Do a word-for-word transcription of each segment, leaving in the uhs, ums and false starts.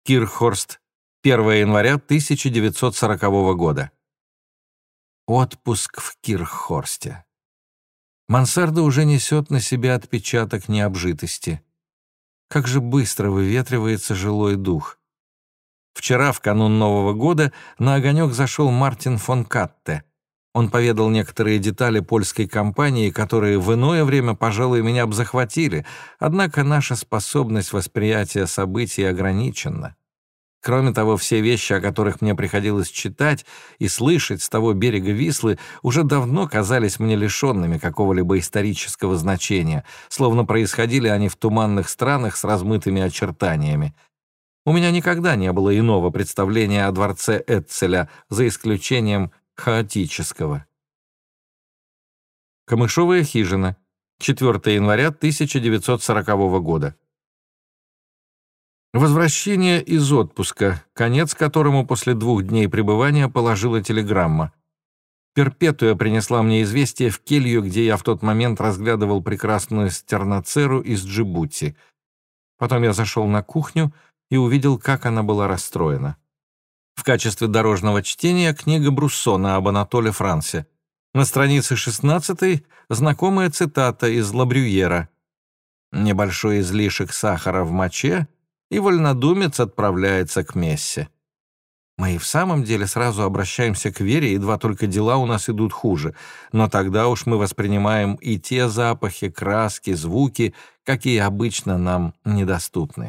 Кирххорст, первое января тысяча девятьсот сорокового года. Отпуск в Кирххорсте. Мансарда уже несет на себе отпечаток необжитости. Как же быстро выветривается жилой дух. Вчера, в канун Нового года, на огонек зашел Мартин фон Катте. Он поведал некоторые детали польской кампании, которые в иное время, пожалуй, меня бы захватили, однако наша способность восприятия событий ограничена. Кроме того, все вещи, о которых мне приходилось читать и слышать с того берега Вислы, уже давно казались мне лишенными какого-либо исторического значения, словно происходили они в туманных странах с размытыми очертаниями. У меня никогда не было иного представления о дворце Эццеля, за исключением хаотического. Камышовая хижина, четвёртое января тысяча девятьсот сорокового года. Возвращение из отпуска, конец которому после двух дней пребывания положила телеграмма. Перпетуя принесла мне известие в келью, где я в тот момент разглядывал прекрасную стерноцеру из Джибути. Потом я зашел на кухню и увидел, как она была расстроена. В качестве дорожного чтения книга Бруссона об Анатоле Франсе. На странице шестнадцатой знакомая цитата из Лабрюера: «Небольшой излишек сахара в моче, и вольнодумец отправляется к мессе». Мы и в самом деле сразу обращаемся к вере, едва только дела у нас идут хуже, но тогда уж мы воспринимаем и те запахи, краски, звуки, какие обычно нам недоступны.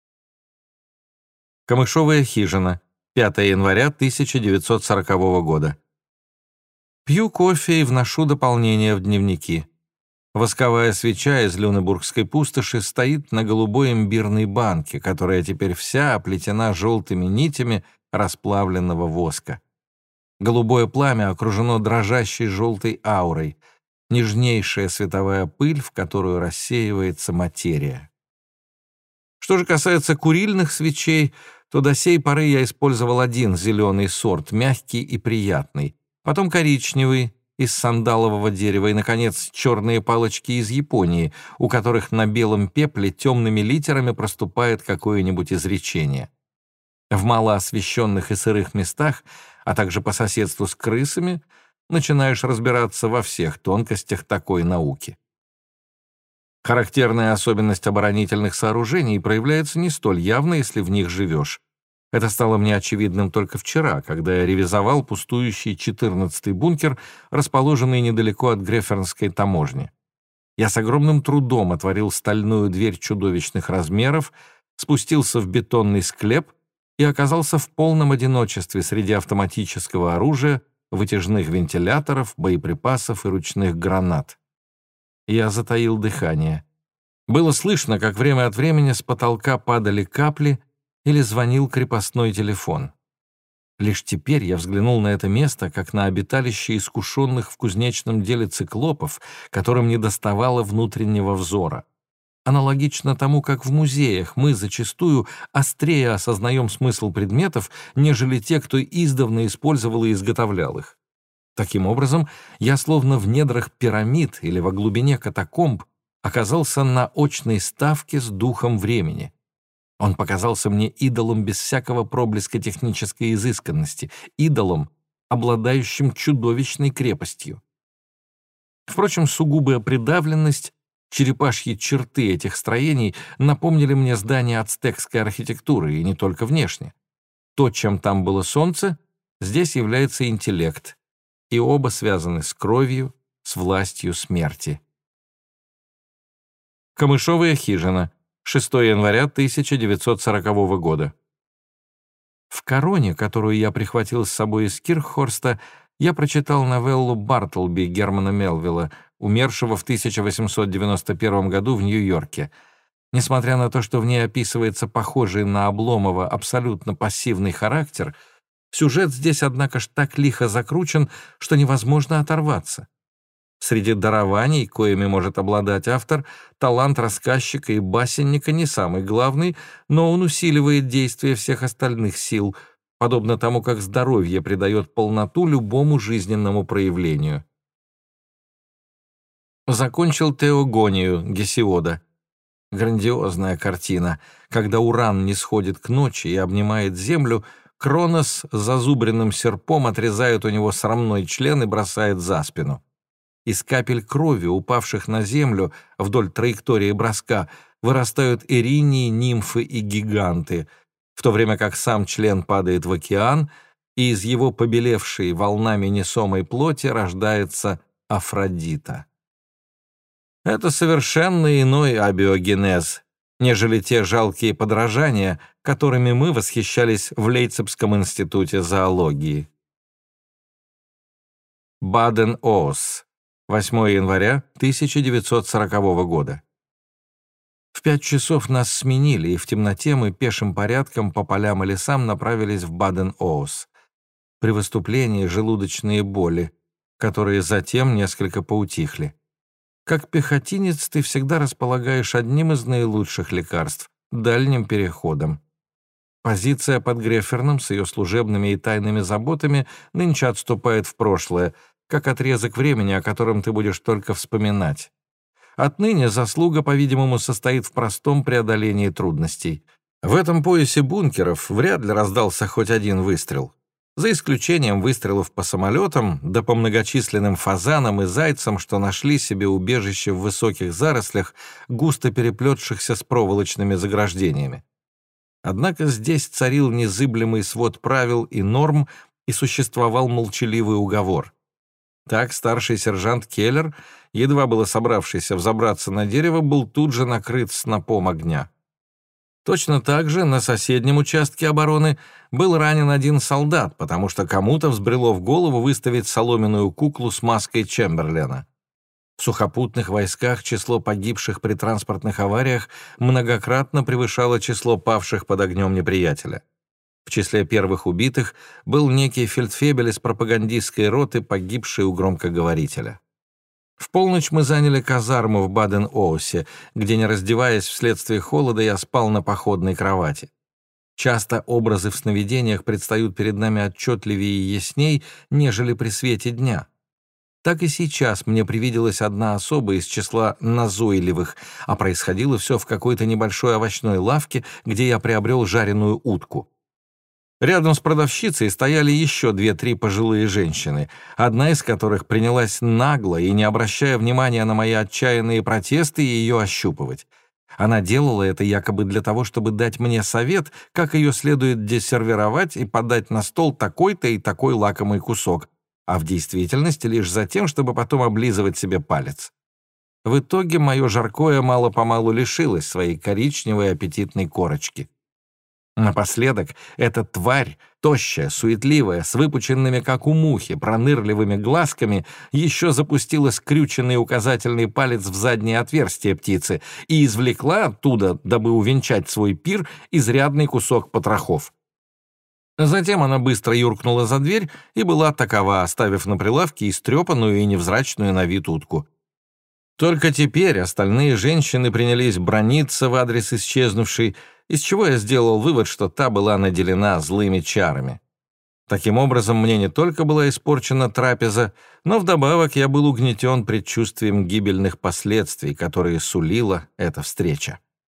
Камышовая хижина, пятое января тысяча девятьсот сорокового года. Пью кофе и вношу дополнение в дневники. Восковая свеча из Люнебургской пустоши стоит на голубой имбирной банке, которая теперь вся оплетена желтыми нитями расплавленного воска. Голубое пламя окружено дрожащей желтой аурой, нежнейшая световая пыль, в которую рассеивается материя. Что же касается курильных свечей, то до сей поры я использовал один зеленый сорт, мягкий и приятный, потом коричневый, из сандалового дерева и, наконец, черные палочки из Японии, у которых на белом пепле темными литерами проступает какое-нибудь изречение. В малоосвещенных и сырых местах, а также по соседству с крысами, начинаешь разбираться во всех тонкостях такой науки. Характерная особенность оборонительных сооружений проявляется не столь явно, если в них живешь. Это стало мне очевидным только вчера, когда я ревизовал пустующий четырнадцатый бункер, расположенный недалеко от Грефернской таможни. Я с огромным трудом отворил стальную дверь чудовищных размеров, спустился в бетонный склеп и оказался в полном одиночестве среди автоматического оружия, вытяжных вентиляторов, боеприпасов и ручных гранат. Я затаил дыхание. Было слышно, как время от времени с потолка падали капли или звонил крепостной телефон. Лишь теперь я взглянул на это место, как на обиталище искушенных в кузнечном деле циклопов, которым недоставало внутреннего взора. Аналогично тому, как в музеях мы зачастую острее осознаем смысл предметов, нежели те, кто издавна использовал и изготовлял их. Таким образом, я словно в недрах пирамид или во глубине катакомб оказался на очной ставке с духом времени. Он показался мне идолом без всякого проблеска технической изысканности, идолом, обладающим чудовищной крепостью. Впрочем, сугубая придавленность, черепашьи черты этих строений напомнили мне здания ацтекской архитектуры, и не только внешне. То, чем там было солнце, здесь является интеллект, и оба связаны с кровью, с властью смерти. Камышовая хижина, шестое января тысяча девятьсот сорокового года. В короне, которую я прихватил с собой из Кирххорста, я прочитал новеллу Бартлби Германа Мелвилла, умершего в тысяча восемьсот девяносто первом году в Нью-Йорке. Несмотря на то, что в ней описывается похожий на Обломова абсолютно пассивный характер, сюжет здесь, однако ж, так лихо закручен, что невозможно оторваться. Среди дарований, коими может обладать автор, талант рассказчика и басенника не самый главный, но он усиливает действие всех остальных сил, подобно тому, как здоровье придает полноту любому жизненному проявлению. Закончил Теогонию Гесиода. Грандиозная картина. Когда Уран нисходит к ночи и обнимает Землю, Кронос с зазубренным серпом отрезает у него срамной член и бросает за спину. Из капель крови, упавших на Землю вдоль траектории броска, вырастают эринии, нимфы и гиганты, в то время как сам член падает в океан, и из его побелевшей волнами несомой плоти рождается Афродита. Это совершенно иной абиогенез, нежели те жалкие подражания, которыми мы восхищались в Лейпцигском институте зоологии. Баден-Оос, восьмого января тысяча девятьсот сорокового года. В пять часов нас сменили, и в темноте мы пешим порядком по полям и лесам направились в Баден-Оос. При выступлении желудочные боли, которые затем несколько поутихли. Как пехотинец ты всегда располагаешь одним из наилучших лекарств — дальним переходом. Позиция под Грефферном с ее служебными и тайными заботами нынче отступает в прошлое, как отрезок времени, о котором ты будешь только вспоминать. Отныне заслуга, по-видимому, состоит в простом преодолении трудностей. В этом поясе бункеров вряд ли раздался хоть один выстрел. За исключением выстрелов по самолетам, да по многочисленным фазанам и зайцам, что нашли себе убежище в высоких зарослях, густо переплетшихся с проволочными заграждениями. Однако здесь царил незыблемый свод правил и норм, и существовал молчаливый уговор. Так старший сержант Келлер, едва было собравшийся взобраться на дерево, был тут же накрыт снопом огня. Точно так же на соседнем участке обороны был ранен один солдат, потому что кому-то взбрело в голову выставить соломенную куклу с маской Чемберлена. В сухопутных войсках число погибших при транспортных авариях многократно превышало число павших под огнем неприятеля. В числе первых убитых был некий фельдфебель из пропагандистской роты, погибший у громкоговорителя. В полночь мы заняли казарму в Баден-Оосе, где, не раздеваясь вследствие холода, я спал на походной кровати. Часто образы в сновидениях предстают перед нами отчетливее и ясней, нежели при свете дня. Так и сейчас мне привиделась одна особа из числа назойливых, а происходило все в какой-то небольшой овощной лавке, где я приобрел жареную утку. Рядом с продавщицей стояли еще две-три пожилые женщины, одна из которых принялась нагло и, не обращая внимания на мои отчаянные протесты, ее ощупывать. Она делала это якобы для того, чтобы дать мне совет, как ее следует десервировать и подать на стол такой-то и такой лакомый кусок, а в действительности лишь за тем, чтобы потом облизывать себе палец. В итоге мое жаркое мало-помалу лишилось своей коричневой аппетитной корочки. Напоследок эта тварь, тощая, суетливая, с выпученными, как у мухи, пронырливыми глазками, еще запустила скрюченный указательный палец в заднее отверстие птицы и извлекла оттуда, дабы увенчать свой пир, изрядный кусок потрохов. Затем она быстро юркнула за дверь и была такова, оставив на прилавке истрепанную и невзрачную на вид утку. Только теперь остальные женщины принялись браниться в адрес исчезнувшей, из чего я сделал вывод, что та была наделена злыми чарами. Таким образом, мне не только была испорчена трапеза, но вдобавок я был угнетен предчувствием гибельных последствий, которые сулила эта встреча.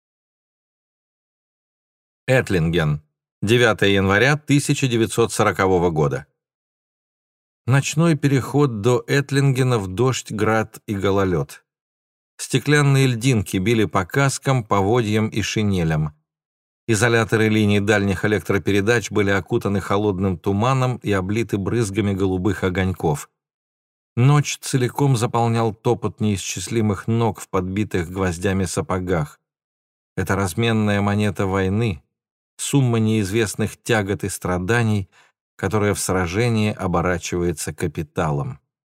Этлинген, девятого января тысяча девятьсот сорокового года. Ночной переход до Этлингена в дождь, град и гололед. Стеклянные льдинки били по каскам, поводьям и шинелям. Изоляторы линий дальних электропередач были окутаны холодным туманом и облиты брызгами голубых огоньков. Ночь целиком заполнял топот неисчислимых ног в подбитых гвоздями сапогах. Это разменная монета войны, сумма неизвестных тягот и страданий, которая в сражении оборачивается капиталом.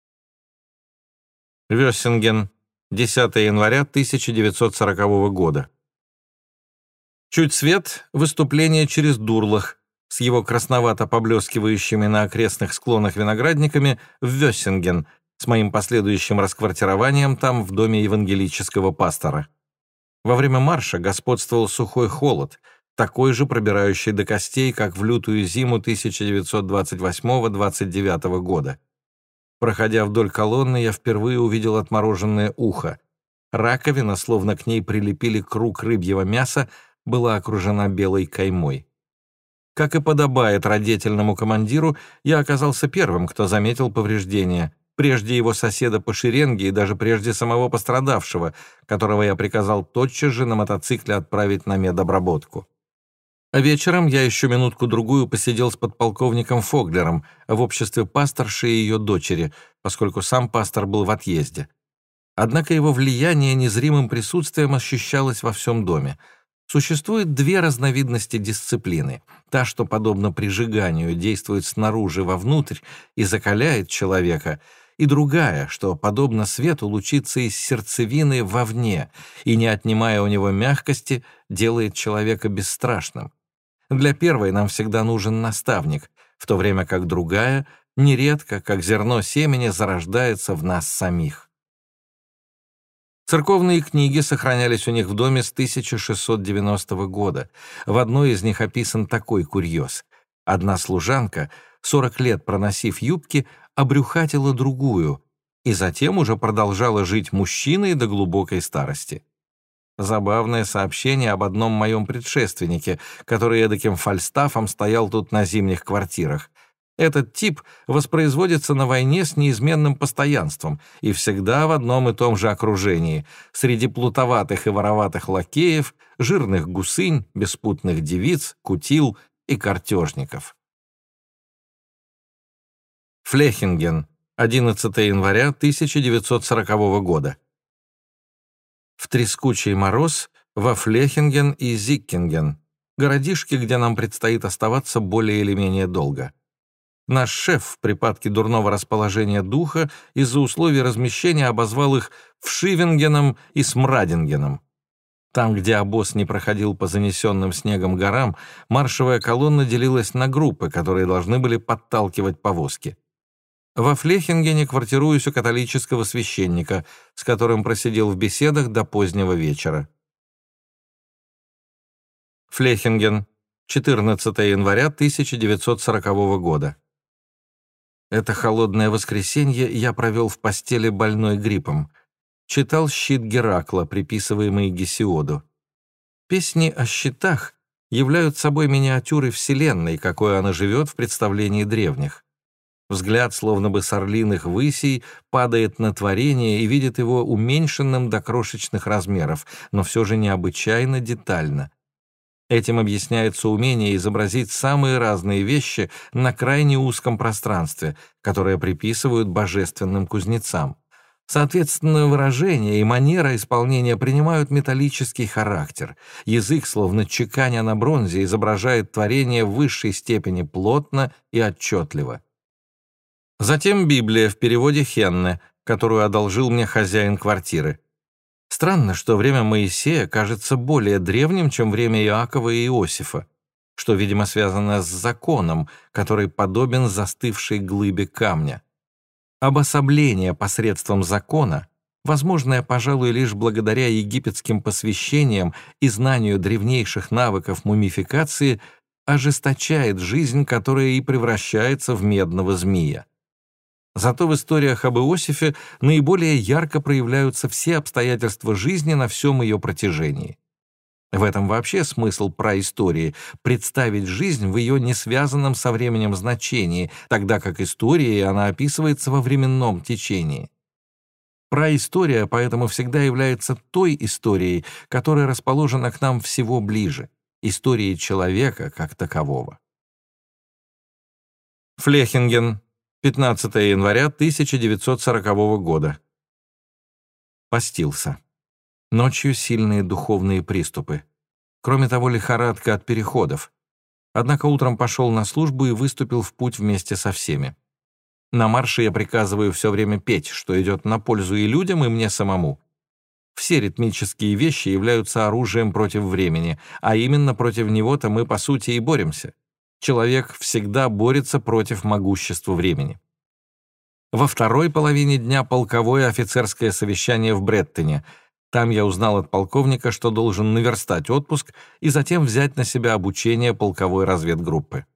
Вёссинген, десятого января тысяча девятьсот сорокового года. Чуть свет — выступление через Дурлах с его красновато поблескивающими на окрестных склонах виноградниками в Вёссинген с моим последующим расквартированием там в доме евангелического пастора. Во время марша господствовал сухой холод, такой же пробирающий до костей, как в лютую зиму тысяча девятьсот двадцать восьмого — двадцать девятого года. Проходя вдоль колонны, я впервые увидел отмороженное ухо. Раковина, словно к ней прилепили круг рыбьего мяса, была окружена белой каймой. Как и подобает радетельному командиру, я оказался первым, кто заметил повреждения, прежде его соседа по шеренге и даже прежде самого пострадавшего, которого я приказал тотчас же на мотоцикле отправить на медобработку. А вечером я еще минутку-другую посидел с подполковником Фоглером в обществе пасторши и ее дочери, поскольку сам пастор был в отъезде. Однако его влияние незримым присутствием ощущалось во всем доме. Существует две разновидности дисциплины. Та, что, подобно прижиганию, действует снаружи вовнутрь и закаляет человека, и другая, что, подобно свету, лучится из сердцевины вовне и, не отнимая у него мягкости, делает человека бесстрашным. Для первой нам всегда нужен наставник, в то время как другая, нередко, как зерно семени, зарождается в нас самих. Церковные книги сохранялись у них в доме с тысяча шестьсот девяностого года. В одной из них описан такой курьез. Одна служанка, сорок лет проносив юбки, обрюхатила другую и затем уже продолжала жить мужчиной до глубокой старости. Забавное сообщение об одном моем предшественнике, который эдаким фальстафом стоял тут на зимних квартирах. Этот тип воспроизводится на войне с неизменным постоянством и всегда в одном и том же окружении, среди плутоватых и вороватых лакеев, жирных гусынь, беспутных девиц, кутил и картежников. Флехинген, одиннадцатого января тысяча девятьсот сорокового года. В трескучий мороз во Флехинген и Зиккинген, городишки, где нам предстоит оставаться более или менее долго. Наш шеф в припадке дурного расположения духа из-за условий размещения обозвал их Вшивенгеном и Смрадингеном. Там, где обоз не проходил по занесенным снегом горам, маршевая колонна делилась на группы, которые должны были подталкивать повозки. Во Флехингене квартируюсь у католического священника, с которым просидел в беседах до позднего вечера. Флехинген, четырнадцатого января тысяча девятьсот сорокового года. Это холодное воскресенье я провел в постели больной гриппом. Читал «Щит Геракла», приписываемый Гесиоду. Песни о щитах являют собой миниатюры Вселенной, какой она живет в представлении древних. Взгляд, словно бы с орлиных высей, падает на творение и видит его уменьшенным до крошечных размеров, но все же необычайно детально. Этим объясняется умение изобразить самые разные вещи на крайне узком пространстве, которое приписывают божественным кузнецам. Соответственно, выражения и манера исполнения принимают металлический характер. Язык, словно чеканя на бронзе, изображает творение в высшей степени плотно и отчетливо. Затем Библия в переводе Хенне, которую одолжил мне хозяин квартиры. Странно, что время Моисея кажется более древним, чем время Иакова и Иосифа, что, видимо, связано с законом, который подобен застывшей глыбе камня. Обособление посредством закона, возможное, пожалуй, лишь благодаря египетским посвящениям и знанию древнейших навыков мумификации, ожесточает жизнь, которая и превращается в медного змея. Зато в историях об Иосифе наиболее ярко проявляются все обстоятельства жизни на всем ее протяжении. В этом вообще смысл праистории — представить жизнь в ее несвязанном со временем значении, тогда как историей она описывается во временном течении. Праистория поэтому всегда является той историей, которая расположена к нам всего ближе, историей человека как такового. Флехинген, пятнадцатого января тысяча девятьсот сорокового года. Постился. Ночью сильные духовные приступы. Кроме того, лихорадка от переходов. Однако утром пошел на службу и выступил в путь вместе со всеми. На марше я приказываю все время петь, что идет на пользу и людям, и мне самому. Все ритмические вещи являются оружием против времени, а именно против него-то мы, по сути, и боремся. Человек всегда борется против могущества времени. Во второй половине дня полковое офицерское совещание в Бреттоне. Там я узнал от полковника, что должен наверстать отпуск и затем взять на себя обучение полковой разведгруппы.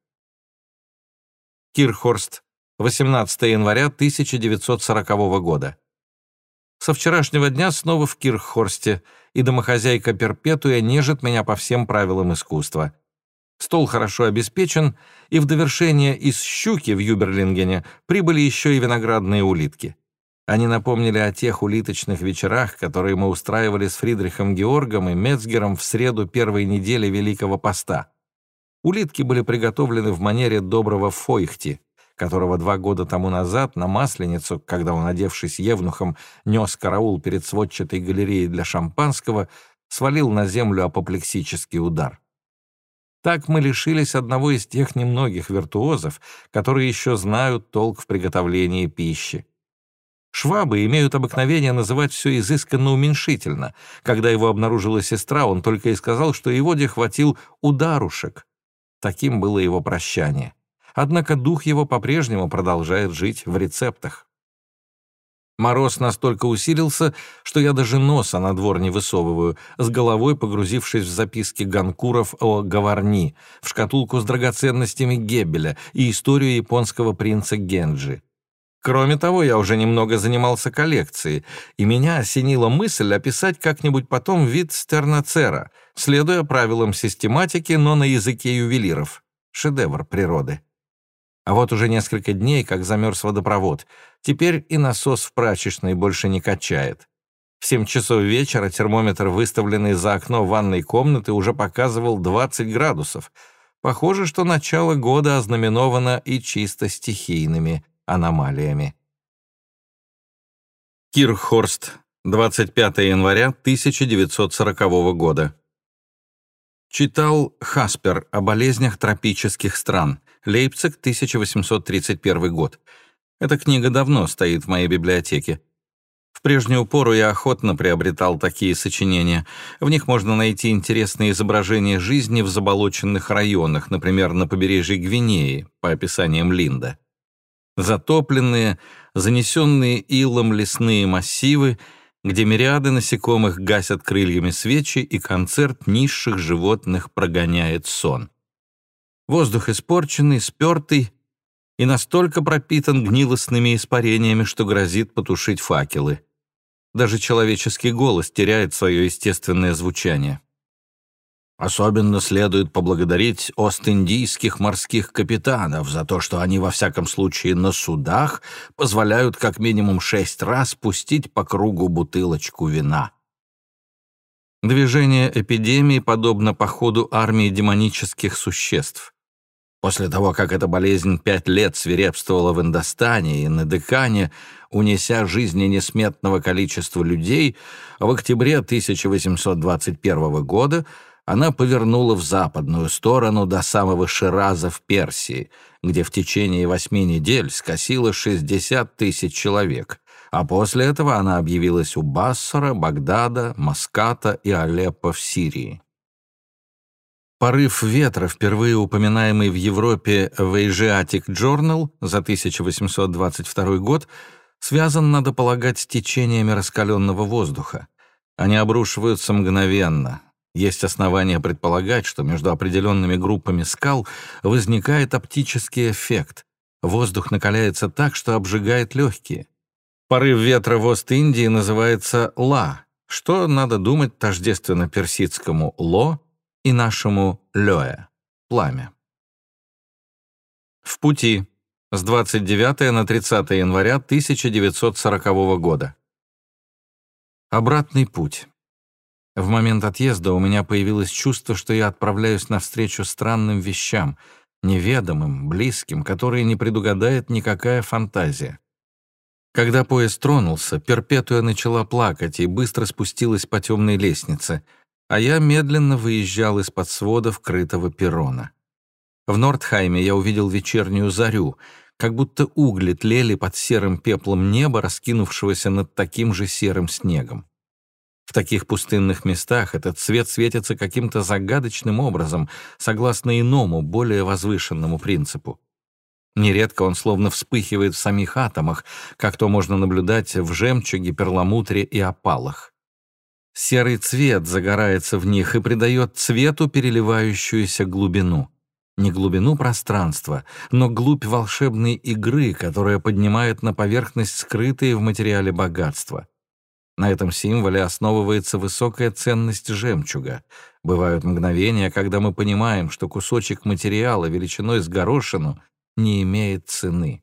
Кирхорст, восемнадцатого января тысяча девятьсот сорокового года. Со вчерашнего дня снова в Кирххорсте, и домохозяйка Перпетуя нежит меня по всем правилам искусства. Стол хорошо обеспечен, и в довершение из щуки в Юберлингене прибыли еще и виноградные улитки. Они напомнили о тех улиточных вечерах, которые мы устраивали с Фридрихом Георгом и Мецгером в среду первой недели Великого Поста. Улитки были приготовлены в манере доброго Фойхти, которого два года тому назад на Масленицу, когда он, одевшись евнухом, нес караул перед сводчатой галереей для шампанского, свалил на землю апоплексический удар. Так мы лишились одного из тех немногих виртуозов, которые еще знают толк в приготовлении пищи. Швабы имеют обыкновение называть все изысканно уменьшительно. Когда его обнаружила сестра, он только и сказал, что Еводе хватил ударушек. Таким было его прощание. Однако дух его по-прежнему продолжает жить в рецептах. Мороз настолько усилился, что я даже носа на двор не высовываю, с головой погрузившись в записки Ганкуров о Гаварни, в шкатулку с драгоценностями Геббеля и историю японского принца Генджи. Кроме того, я уже немного занимался коллекцией, и меня осенила мысль описать как-нибудь потом вид стерноцера, следуя правилам систематики, но на языке ювелиров. Шедевр природы. А вот уже несколько дней, как замерз водопровод. Теперь и насос в прачечной больше не качает. В семь часов вечера термометр, выставленный за окно ванной комнаты, уже показывал двадцать градусов. Похоже, что начало года ознаменовано и чисто стихийными аномалиями. Кирххорст, двадцать пятого января тысяча девятьсот сорокового года. Читал Хаспер о болезнях тропических стран. Лейпциг, тысяча восемьсот тридцать первый год. Эта книга давно стоит в моей библиотеке. В прежнюю пору я охотно приобретал такие сочинения. В них можно найти интересные изображения жизни в заболоченных районах, например, на побережье Гвинеи, по описаниям Линда. Затопленные, занесенные илом лесные массивы, где мириады насекомых гасят крыльями свечи, и концерт низших животных прогоняет сон. Воздух испорченный, спертый и настолько пропитан гнилостными испарениями, что грозит потушить факелы. Даже человеческий голос теряет свое естественное звучание. Особенно следует поблагодарить ост-индийских морских капитанов за то, что они, во всяком случае, на судах позволяют как минимум шесть раз пустить по кругу бутылочку вина. Движение эпидемии подобно походу армии демонических существ. После того, как эта болезнь пять лет свирепствовала в Индостане и на Декане, унеся жизни несметного количества людей, в октябре тысяча восемьсот двадцать первого года она повернула в западную сторону до самого Шираза в Персии, где в течение восьми недель скосила шестьдесят тысяч человек, а после этого она объявилась у Бассора, Багдада, Маската и Алеппо в Сирии. Порыв ветра, впервые упоминаемый в Европе в Asiatic Journal за тысяча восемьсот двадцать второй год, связан, надо полагать, с течениями раскаленного воздуха. Они обрушиваются мгновенно. Есть основания предполагать, что между определенными группами скал возникает оптический эффект. Воздух накаляется так, что обжигает легкие. Порыв ветра в Ост-Индии называется «ла», что, надо думать, тождественно персидскому «ло» и нашему «лёэ» — пламя. В пути с двадцать девятого на тридцатое января тысяча девятьсот сорокового года. Обратный путь. В момент отъезда у меня появилось чувство, что я отправляюсь навстречу странным вещам, неведомым, близким, которые не предугадает никакая фантазия. Когда поезд тронулся, Перпетуя начала плакать и быстро спустилась по темной лестнице, а я медленно выезжал из-под сводов крытого перрона. В Нордхайме я увидел вечернюю зарю, как будто угли тлели под серым пеплом неба, раскинувшегося над таким же серым снегом. В таких пустынных местах этот свет светится каким-то загадочным образом, согласно иному, более возвышенному принципу. Нередко он словно вспыхивает в самих атомах, как то можно наблюдать в жемчуге, перламутре и опалах. Серый цвет загорается в них и придает цвету переливающуюся глубину. Не глубину пространства, но глубь волшебной игры, которая поднимает на поверхность скрытые в материале богатства. На этом символе основывается высокая ценность жемчуга. Бывают мгновения, когда мы понимаем, что кусочек материала величиной с горошину не имеет цены.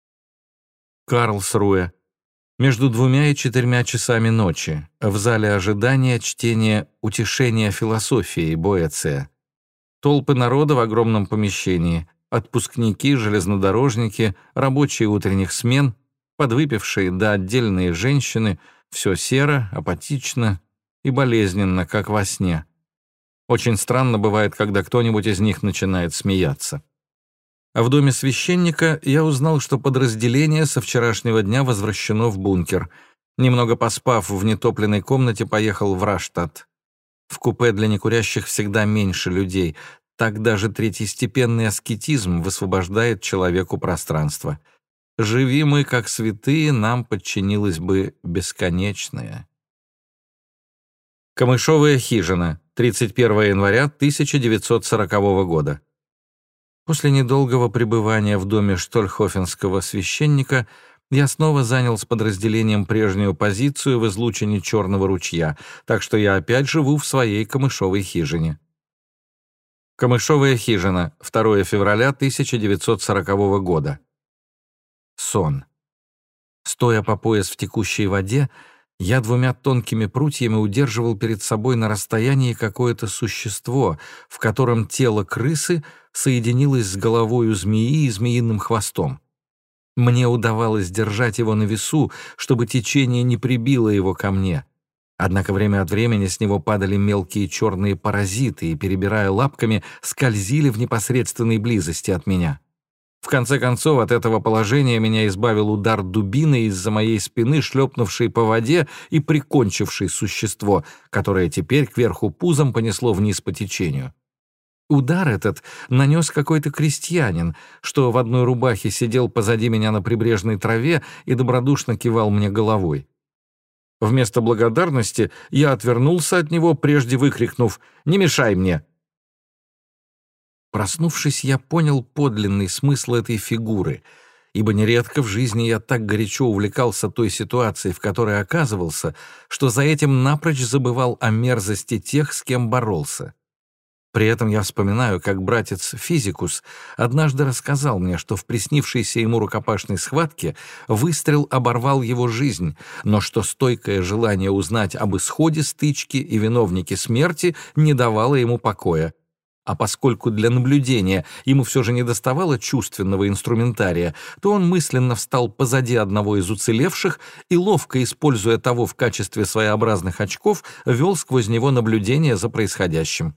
Карлсруэ. Между двумя и четырьмя часами ночи. В зале ожидания чтения «Утешения философии» Боэция. Толпы народа в огромном помещении. Отпускники, железнодорожники, рабочие утренних смен, подвыпившие да отдельные женщины. Все серо, апатично и болезненно, как во сне. Очень странно бывает, когда кто-нибудь из них начинает смеяться. А в доме священника я узнал, что подразделение со вчерашнего дня возвращено в бункер. Немного поспав в нетопленной комнате, поехал в Раштадт. В купе для некурящих всегда меньше людей. Так даже третьестепенный аскетизм высвобождает человеку пространство. Живи мы, как святые, нам подчинилось бы бесконечное. Камышовая хижина, тридцать первого января тысяча девятьсот сорокового года. После недолгого пребывания в доме штольхофенского священника я снова занял с подразделением прежнюю позицию в излучине Черного ручья, так что я опять живу в своей камышовой хижине. Камышовая хижина, второго февраля тысяча девятьсот сорокового года. Сон. Стоя по пояс в текущей воде, я двумя тонкими прутьями удерживал перед собой на расстоянии какое-то существо, в котором тело крысы соединилось с головою змеи и змеиным хвостом. Мне удавалось держать его на весу, чтобы течение не прибило его ко мне. Однако время от времени с него падали мелкие черные паразиты и, перебирая лапками, скользили в непосредственной близости от меня. В конце концов, от этого положения меня избавил удар дубины из-за моей спины, шлепнувшей по воде и прикончившей существо, которое теперь кверху пузом понесло вниз по течению. Удар этот нанес какой-то крестьянин, что в одной рубахе сидел позади меня на прибрежной траве и добродушно кивал мне головой. Вместо благодарности я отвернулся от него, прежде выкрикнув «Не мешай мне!». Проснувшись, я понял подлинный смысл этой фигуры, ибо нередко в жизни я так горячо увлекался той ситуацией, в которой оказывался, что за этим напрочь забывал о мерзости тех, с кем боролся. При этом я вспоминаю, как братец Физикус однажды рассказал мне, что в приснившейся ему рукопашной схватке выстрел оборвал его жизнь, но что стойкое желание узнать об исходе стычки и виновнике смерти не давало ему покоя. А поскольку для наблюдения ему все же недоставало чувственного инструментария, то он мысленно встал позади одного из уцелевших и, ловко используя того в качестве своеобразных очков, вел сквозь него наблюдение за происходящим.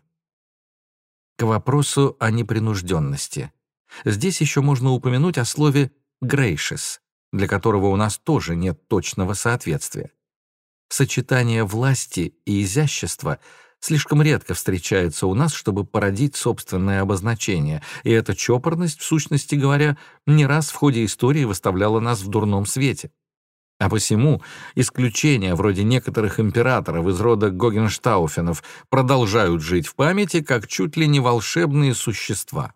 К вопросу о непринужденности. Здесь еще можно упомянуть о слове «gracious», для которого у нас тоже нет точного соответствия. Сочетание власти и изящества слишком редко встречается у нас, чтобы породить собственное обозначение, и эта чопорность, в сущности говоря, не раз в ходе истории выставляла нас в дурном свете. А посему исключения вроде некоторых императоров из рода Гогенштауфенов продолжают жить в памяти как чуть ли не волшебные существа.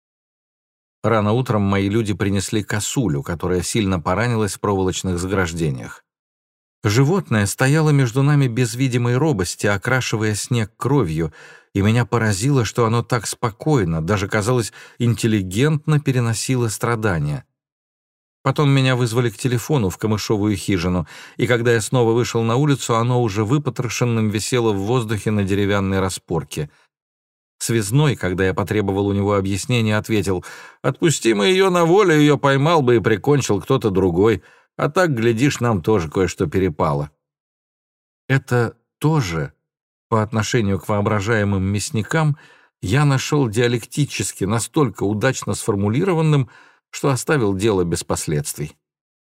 Рано утром мои люди принесли косулю, которая сильно поранилась в проволочных заграждениях. Животное стояло между нами без видимой робости, окрашивая снег кровью, и меня поразило, что оно так спокойно, даже, казалось, интеллигентно переносило страдания. Потом меня вызвали к телефону в камышовую хижину, и когда я снова вышел на улицу, оно уже выпотрошенным висело в воздухе на деревянной распорке. Связной, когда я потребовал у него объяснения, ответил: «Отпусти мы ее на волю, ее поймал бы и прикончил кто-то другой, а так, глядишь, нам тоже кое-что перепало». Это тоже, по отношению к воображаемым мясникам, я нашел диалектически настолько удачно сформулированным, что оставил дело без последствий.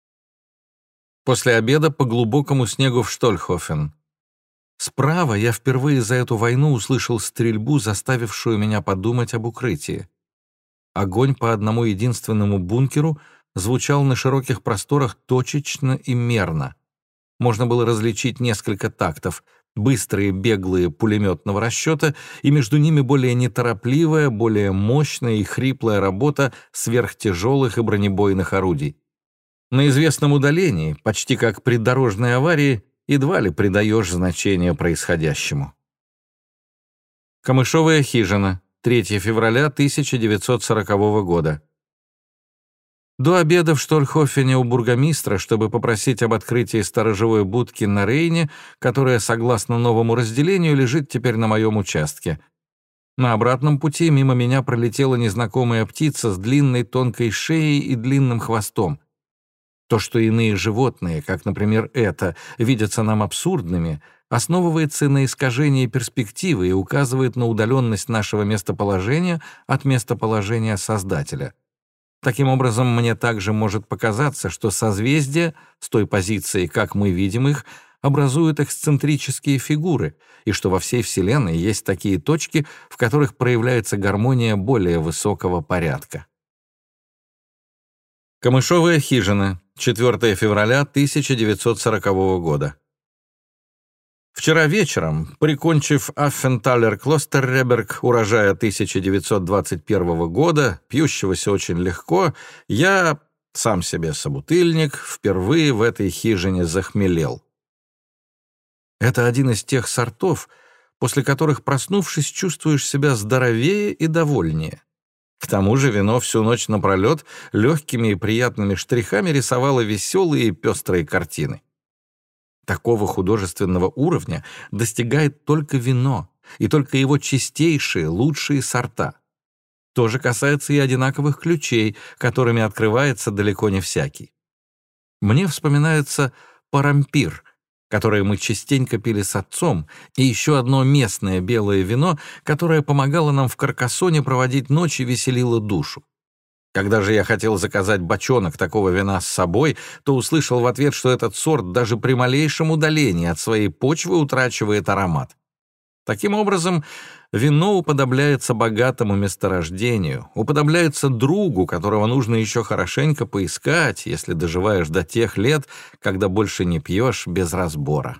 После обеда по глубокому снегу в Штольхофен. Справа я впервые за эту войну услышал стрельбу, заставившую меня подумать об укрытии. Огонь по одному единственному бункеру звучал на широких просторах точечно и мерно. Можно было различить несколько тактов, быстрые беглые пулеметного расчета, и между ними более неторопливая, более мощная и хриплая работа сверхтяжелых и бронебойных орудий. На известном удалении, почти как при дорожной аварии, едва ли придаешь значение происходящему. Камышовая хижина, третьего февраля тысяча девятьсот сорокового года. До обеда в Штольхофене у бургомистра, чтобы попросить об открытии сторожевой будки на Рейне, которая, согласно новому разделению, лежит теперь на моем участке. На обратном пути мимо меня пролетела незнакомая птица с длинной тонкой шеей и длинным хвостом. То, что иные животные, как, например, это, видятся нам абсурдными, основывается на искажении перспективы и указывает на удаленность нашего местоположения от местоположения Создателя. Таким образом, мне также может показаться, что созвездия, с той позиции, как мы видим их, образуют эксцентрические фигуры, и что во всей Вселенной есть такие точки, в которых проявляется гармония более высокого порядка. Камышовая хижина, четвёртого февраля тысяча девятьсот сорокового года. Вчера вечером, прикончив Аффенталер Клостерреберг урожая тысяча девятьсот двадцать первого года, пьющегося очень легко, я, сам себе собутыльник, впервые в этой хижине захмелел. Это один из тех сортов, после которых, проснувшись, чувствуешь себя здоровее и довольнее. К тому же вино всю ночь напролет легкими и приятными штрихами рисовало веселые и пестрые картины. Такого художественного уровня достигает только вино, и только его чистейшие, лучшие сорта. То же касается и одинаковых ключей, которыми открывается далеко не всякий. Мне вспоминается парампир, которое мы частенько пили с отцом, и еще одно местное белое вино, которое помогало нам в Каркассоне проводить ночь и веселило душу. Когда же я хотел заказать бочонок такого вина с собой, то услышал в ответ, что этот сорт даже при малейшем удалении от своей почвы утрачивает аромат. Таким образом, вино уподобляется богатому месторождению, уподобляется другу, которого нужно еще хорошенько поискать, если доживаешь до тех лет, когда больше не пьешь без разбора.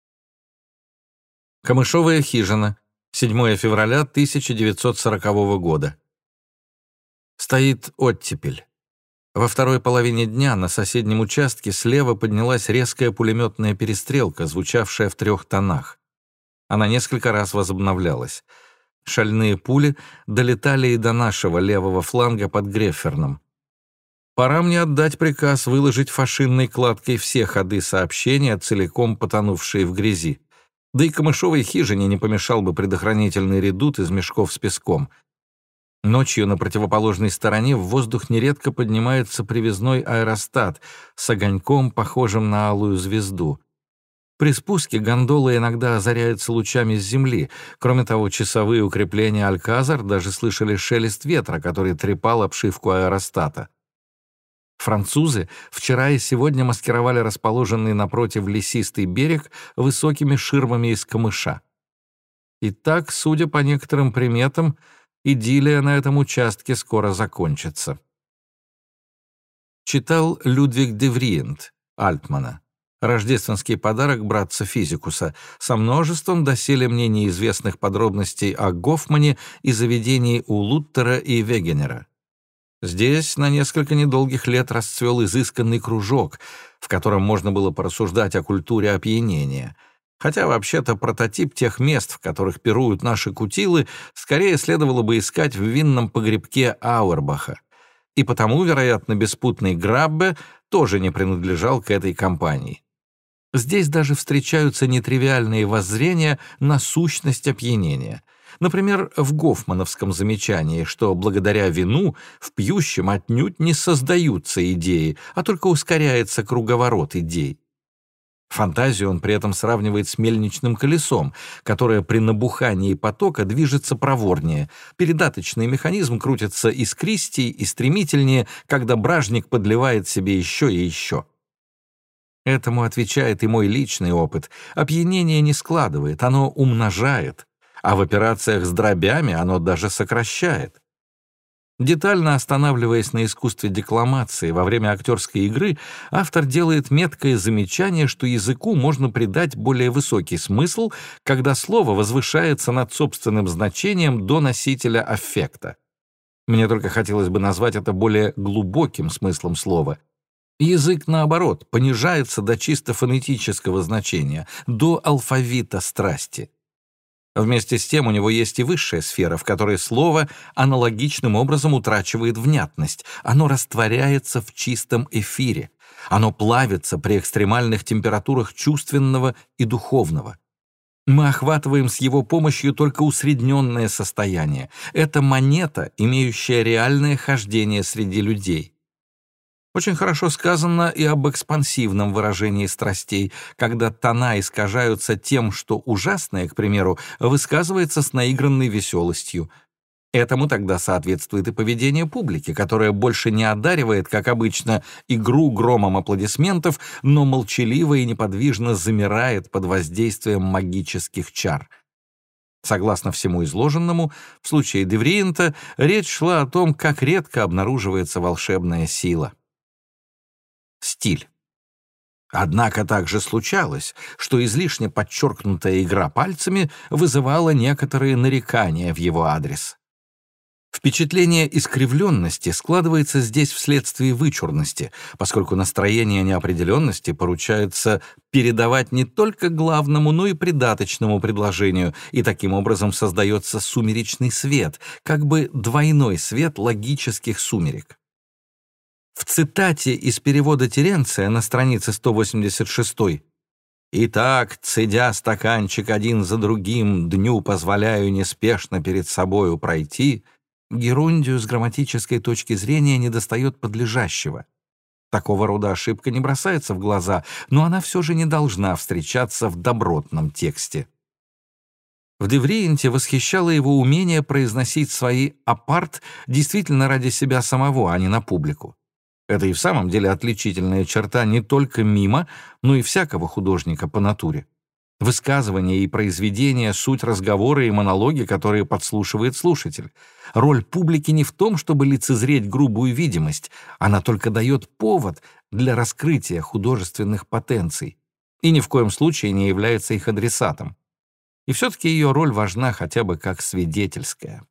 Камышовая хижина, седьмого февраля тысяча девятьсот сорокового года. Стоит оттепель. Во второй половине дня на соседнем участке слева поднялась резкая пулеметная перестрелка, звучавшая в трех тонах. Она несколько раз возобновлялась. Шальные пули долетали и до нашего левого фланга под Грефферном. Пора мне отдать приказ выложить фашинной кладкой все ходы сообщения, целиком потонувшие в грязи. Да и камышовой хижине не помешал бы предохранительный редут из мешков с песком. Ночью на противоположной стороне в воздух нередко поднимается привязной аэростат с огоньком, похожим на алую звезду. При спуске гондолы иногда озаряются лучами с земли. Кроме того, часовые укрепления Альказар даже слышали шелест ветра, который трепал обшивку аэростата. Французы вчера и сегодня маскировали расположенный напротив лесистый берег высокими ширмами из камыша. Итак, судя по некоторым приметам, идиллия на этом участке скоро закончится. Читал Людвиг де Вриент, Альтмана. Рождественский подарок братца Физикуса, со множеством доселе мне неизвестных подробностей о Гофмане и заведении у Луттера и Вегенера. Здесь на несколько недолгих лет расцвел изысканный кружок, в котором можно было порассуждать о культуре опьянения. Хотя вообще-то прототип тех мест, в которых пируют наши кутилы, скорее следовало бы искать в винном погребке Ауэрбаха. И потому, вероятно, беспутный Граббе тоже не принадлежал к этой компании. Здесь даже встречаются нетривиальные воззрения на сущность опьянения. Например, в гофмановском замечании, что благодаря вину в пьющем отнюдь не создаются идеи, а только ускоряется круговорот идей. Фантазию он при этом сравнивает с мельничным колесом, которое при набухании потока движется проворнее. Передаточный механизм крутится искристей и стремительнее, когда бражник подливает себе еще и еще. Этому отвечает и мой личный опыт. Опьянение не складывает, оно умножает, а в операциях с дробями оно даже сокращает. Детально останавливаясь на искусстве декламации во время актерской игры, автор делает меткое замечание, что языку можно придать более высокий смысл, когда слово возвышается над собственным значением до носителя аффекта. Мне только хотелось бы назвать это более глубоким смыслом слова. Язык, наоборот, понижается до чисто фонетического значения, до алфавита страсти. Вместе с тем у него есть и высшая сфера, в которой слово аналогичным образом утрачивает внятность. Оно растворяется в чистом эфире. Оно плавится при экстремальных температурах чувственного и духовного. Мы охватываем с его помощью только усредненное состояние. Это монета, имеющая реальное хождение среди людей. Очень хорошо сказано и об экспансивном выражении страстей, когда тона искажаются тем, что ужасное, к примеру, высказывается с наигранной веселостью. Этому тогда соответствует и поведение публики, которое больше не одаривает, как обычно, игру громом аплодисментов, но молчаливо и неподвижно замирает под воздействием магических чар. Согласно всему изложенному, в случае Девриента речь шла о том, как редко обнаруживается волшебная сила. Стиль. Однако также случалось, что излишне подчеркнутая игра пальцами вызывала некоторые нарекания в его адрес. Впечатление искривленности складывается здесь вследствие вычурности, поскольку настроение неопределенности поручается передавать не только главному, но и придаточному предложению, и таким образом создается сумеречный свет, как бы двойной свет логических сумерек. В цитате из перевода Теренция на странице сто восемьдесят шесть «Итак, цедя стаканчик один за другим, дню позволяю неспешно перед собою пройти», герундию с грамматической точки зрения недостает подлежащего. Такого рода ошибка не бросается в глаза, но она все же не должна встречаться в добротном тексте. В Девриенте восхищало его умение произносить свои апарт действительно ради себя самого, а не на публику. Это и в самом деле отличительная черта не только мима, но и всякого художника по натуре. Высказывания и произведения — суть разговоры и монологи, которые подслушивает слушатель. Роль публики не в том, чтобы лицезреть грубую видимость, она только дает повод для раскрытия художественных потенций и ни в коем случае не является их адресатом. И все-таки ее роль важна хотя бы как свидетельская.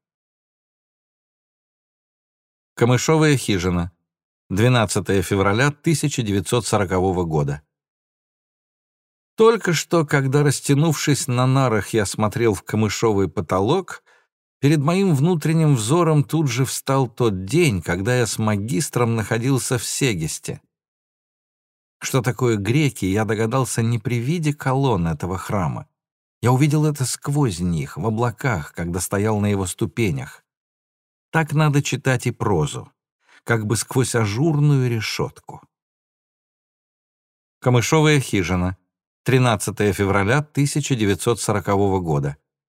Камышовая хижина. двенадцатое февраля тысяча девятьсот сорокового года. Только что, когда, растянувшись на нарах, я смотрел в камышовый потолок, перед моим внутренним взором тут же встал тот день, когда я с магистром находился в Сегесте. Что такое греки, я догадался не при виде колонн этого храма. Я увидел это сквозь них, в облаках, когда стоял на его ступенях. Так надо читать и прозу, как бы сквозь ажурную решетку. Камышовая хижина. тринадцатое февраля тысяча девятьсот сорокового года.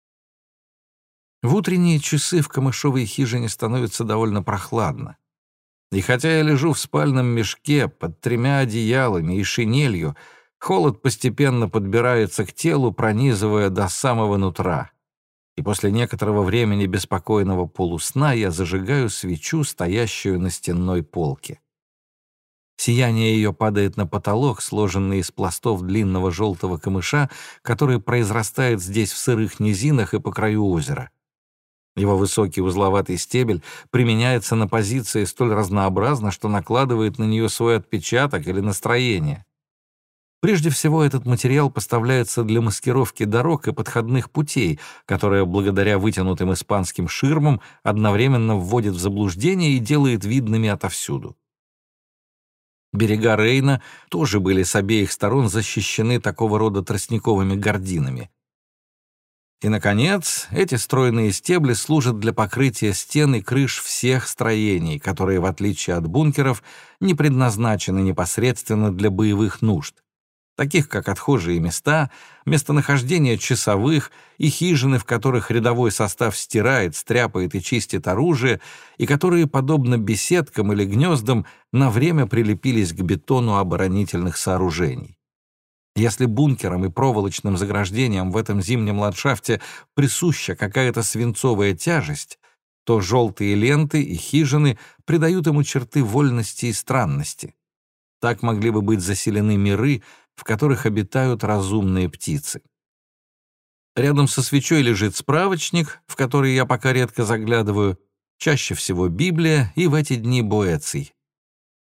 В утренние часы в камышовой хижине становится довольно прохладно. И хотя я лежу в спальном мешке под тремя одеялами и шинелью, холод постепенно подбирается к телу, пронизывая до самого нутра. И после некоторого времени беспокойного полусна я зажигаю свечу, стоящую на стенной полке. Сияние ее падает на потолок, сложенный из пластов длинного желтого камыша, который произрастает здесь в сырых низинах и по краю озера. Его высокий узловатый стебель применяется на позиции столь разнообразно, что накладывает на нее свой отпечаток или настроение. Прежде всего, этот материал поставляется для маскировки дорог и подходных путей, которые, благодаря вытянутым испанским ширмам, одновременно вводит в заблуждение и делает видными отовсюду. Берега Рейна тоже были с обеих сторон защищены такого рода тростниковыми гординами. И, наконец, эти стройные стебли служат для покрытия стен и крыш всех строений, которые, в отличие от бункеров, не предназначены непосредственно для боевых нужд, таких как отхожие места, местонахождение часовых и хижины, в которых рядовой состав стирает, стряпает и чистит оружие, и которые, подобно беседкам или гнездам, на время прилепились к бетону оборонительных сооружений. Если бункерам и проволочным заграждениям в этом зимнем ландшафте присуща какая-то свинцовая тяжесть, то желтые ленты и хижины придают ему черты вольности и странности. Так могли бы быть заселены миры, в которых обитают разумные птицы. Рядом со свечой лежит справочник, в который я пока редко заглядываю, чаще всего Библия и в эти дни Боэций.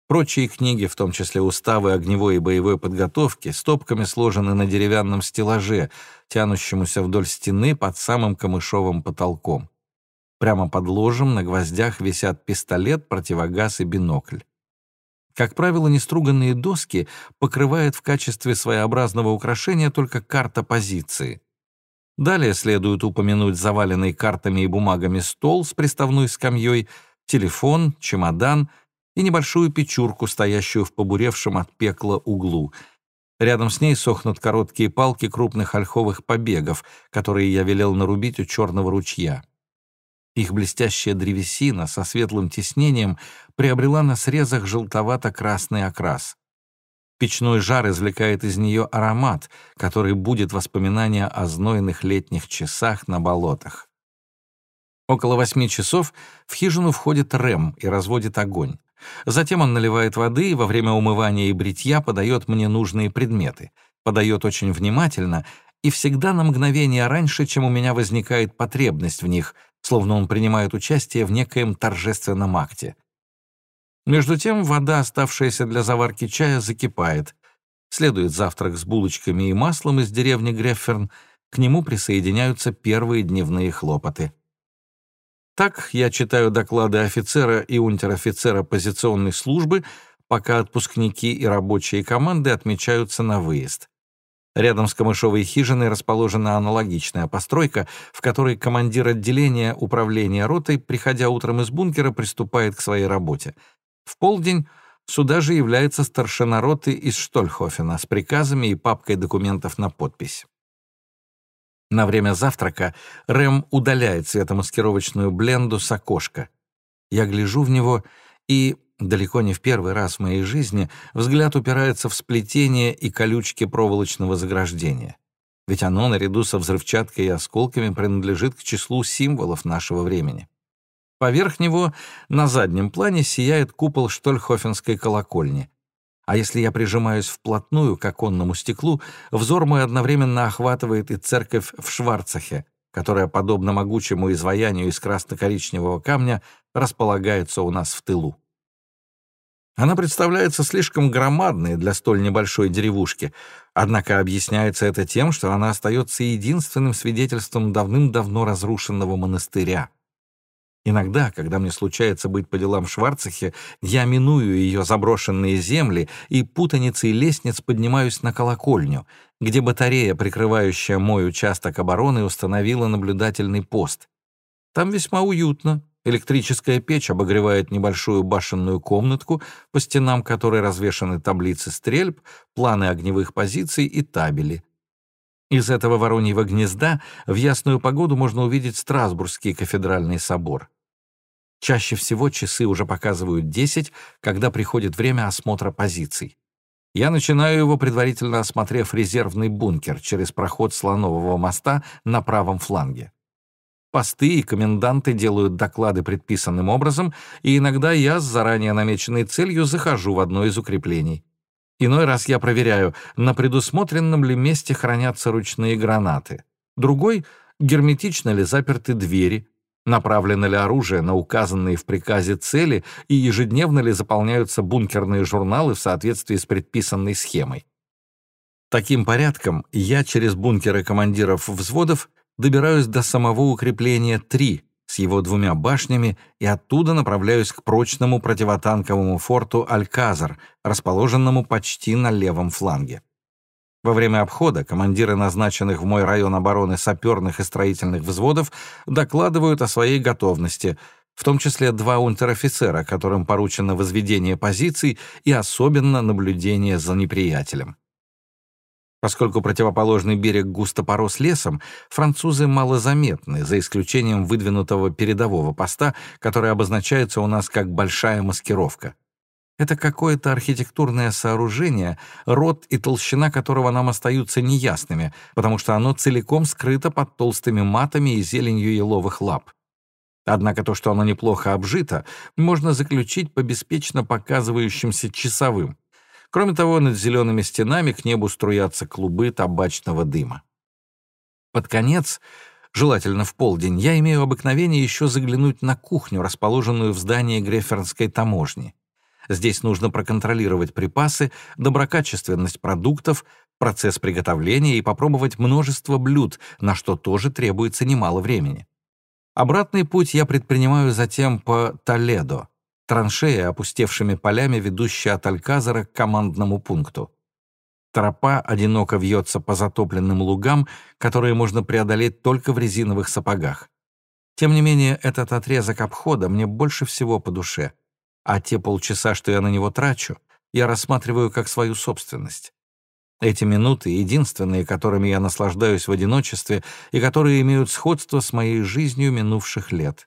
Прочие книги, в том числе уставы огневой и боевой подготовки, стопками сложены на деревянном стеллаже, тянущемуся вдоль стены под самым камышовым потолком. Прямо под ложем на гвоздях висят пистолет, противогаз и бинокль. Как правило, неструганные доски покрывает в качестве своеобразного украшения только карта позиции. Далее следует упомянуть заваленный картами и бумагами стол с приставной скамьей, телефон, чемодан и небольшую печурку, стоящую в побуревшем от пекла углу. Рядом с ней сохнут короткие палки крупных ольховых побегов, которые я велел нарубить у черного ручья. Их блестящая древесина со светлым тиснением приобрела на срезах желтовато-красный окрас. Печной жар извлекает из нее аромат, который будет воспоминание о знойных летних часах на болотах. Около восьми часов в хижину входит Рэм и разводит огонь. Затем он наливает воды и во время умывания и бритья подает мне нужные предметы. Подает очень внимательно и всегда на мгновение раньше, чем у меня возникает потребность в них, словно он принимает участие в некоем торжественном акте. Между тем вода, оставшаяся для заварки чая, закипает. Следует завтрак с булочками и маслом из деревни Грефферн, к нему присоединяются первые дневные хлопоты. Так я читаю доклады офицера и унтер-офицера позиционной службы, пока отпускники и рабочие команды отмечаются на выезд. Рядом с камышовой хижиной расположена аналогичная постройка, в которой командир отделения управления ротой, приходя утром из бункера, приступает к своей работе. В полдень сюда же является старшина роты из Штольхофена с приказами и папкой документов на подпись. На время завтрака Рэм удаляет светомаскировочную бленду с окошка. Я гляжу в него и, далеко не в первый раз в моей жизни, взгляд упирается в сплетение и колючки проволочного заграждения. Ведь оно, наряду со взрывчаткой и осколками, принадлежит к числу символов нашего времени. Поверх него на заднем плане сияет купол Штольхофенской колокольни. А если я прижимаюсь вплотную к оконному стеклу, взор мой одновременно охватывает и церковь в Шварцахе, которая, подобно могучему изваянию из красно-коричневого камня, располагается у нас в тылу. Она представляется слишком громадной для столь небольшой деревушки, однако объясняется это тем, что она остается единственным свидетельством давным-давно разрушенного монастыря. Иногда, когда мне случается быть по делам в Шварцахе, я миную ее заброшенные земли и путаницей лестниц поднимаюсь на колокольню, где батарея, прикрывающая мой участок обороны, установила наблюдательный пост. Там весьма уютно. Электрическая печь обогревает небольшую башенную комнатку, по стенам которой развешаны таблицы стрельб, планы огневых позиций и табели. Из этого вороньего гнезда в ясную погоду можно увидеть Страсбургский кафедральный собор. Чаще всего часы уже показывают десять, когда приходит время осмотра позиций. Я начинаю его, предварительно осмотрев резервный бункер через проход Слонового моста на правом фланге. Посты и коменданты делают доклады предписанным образом, и иногда я с заранее намеченной целью захожу в одно из укреплений. Иной раз я проверяю, на предусмотренном ли месте хранятся ручные гранаты. Другой — герметично ли заперты двери, направлено ли оружие на указанные в приказе цели и ежедневно ли заполняются бункерные журналы в соответствии с предписанной схемой. Таким порядком я через бункеры командиров взводов добираюсь до самого укрепления три с его двумя башнями и оттуда направляюсь к прочному противотанковому форту Альказар, расположенному почти на левом фланге. Во время обхода командиры назначенных в мой район обороны саперных и строительных взводов докладывают о своей готовности, в том числе два унтер-офицера, которым поручено возведение позиций и особенно наблюдение за неприятелем. Поскольку противоположный берег густо порос лесом, французы малозаметны, за исключением выдвинутого передового поста, который обозначается у нас как «большая маскировка». Это какое-то архитектурное сооружение, род и толщина которого нам остаются неясными, потому что оно целиком скрыто под толстыми матами и зеленью еловых лап. Однако то, что оно неплохо обжито, можно заключить по беспечно показывающимся часовым. Кроме того, над зелеными стенами к небу струятся клубы табачного дыма. Под конец, желательно в полдень, я имею обыкновение еще заглянуть на кухню, расположенную в здании Греффернской таможни. Здесь нужно проконтролировать припасы, доброкачественность продуктов, процесс приготовления и попробовать множество блюд, на что тоже требуется немало времени. Обратный путь я предпринимаю затем по Толедо, траншея опустевшими полями, ведущая от Альказара к командному пункту. Тропа одиноко вьется по затопленным лугам, которые можно преодолеть только в резиновых сапогах. Тем не менее, этот отрезок обхода мне больше всего по душе, а те полчаса, что я на него трачу, я рассматриваю как свою собственность. Эти минуты — единственные, которыми я наслаждаюсь в одиночестве и которые имеют сходство с моей жизнью минувших лет.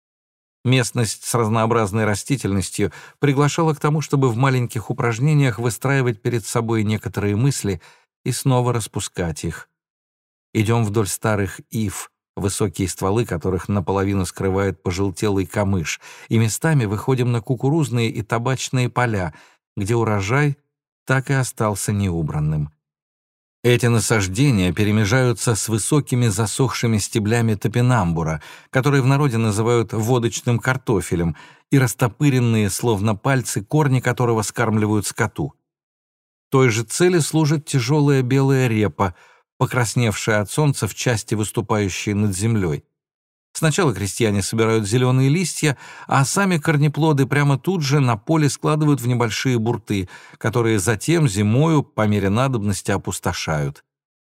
Местность с разнообразной растительностью приглашала к тому, чтобы в маленьких упражнениях выстраивать перед собой некоторые мысли и снова распускать их. Идем вдоль старых ив, высокие стволы которых наполовину скрывает пожелтелый камыш, и местами выходим на кукурузные и табачные поля, где урожай так и остался неубранным. Эти насаждения перемежаются с высокими засохшими стеблями топинамбура, которые в народе называют водочным картофелем, и растопыренные, словно пальцы, корни которого скармливают скоту. Той же цели служит тяжелая белая репа, покрасневшая от солнца в части, выступающей над землей. Сначала крестьяне собирают зеленые листья, а сами корнеплоды прямо тут же на поле складывают в небольшие бурты, которые затем зимою по мере надобности опустошают.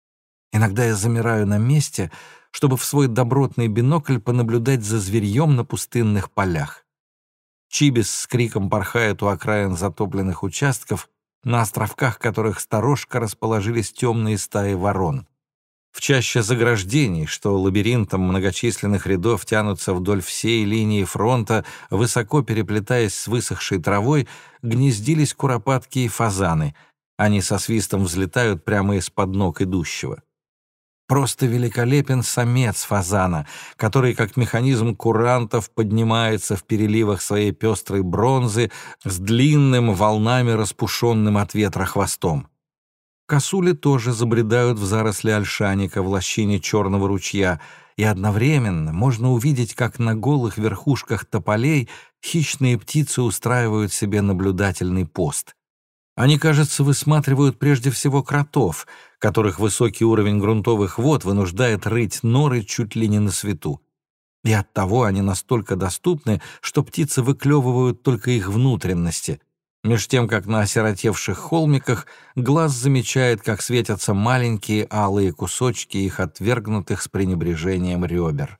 Иногда я замираю на месте, чтобы в свой добротный бинокль понаблюдать за зверьем на пустынных полях. Чибис с криком порхает у окраин затопленных участков, на островках которых сторожко расположились темные стаи ворон. В чаще заграждений, что лабиринтом многочисленных рядов тянутся вдоль всей линии фронта, высоко переплетаясь с высохшей травой, гнездились куропатки и фазаны. Они со свистом взлетают прямо из-под ног идущего. Просто великолепен самец фазана, который, как механизм курантов, поднимается в переливах своей пестрой бронзы с длинным, волнами распушенным от ветра хвостом. Косули тоже забредают в заросли ольшаника в лощине черного ручья, и одновременно можно увидеть, как на голых верхушках тополей хищные птицы устраивают себе наблюдательный пост. Они, кажется, высматривают прежде всего кротов, которых высокий уровень грунтовых вод вынуждает рыть норы чуть ли не на свету. И оттого они настолько доступны, что птицы выклевывают только их внутренности, меж тем, как на осиротевших холмиках глаз замечает, как светятся маленькие алые кусочки их отвергнутых с пренебрежением ребер.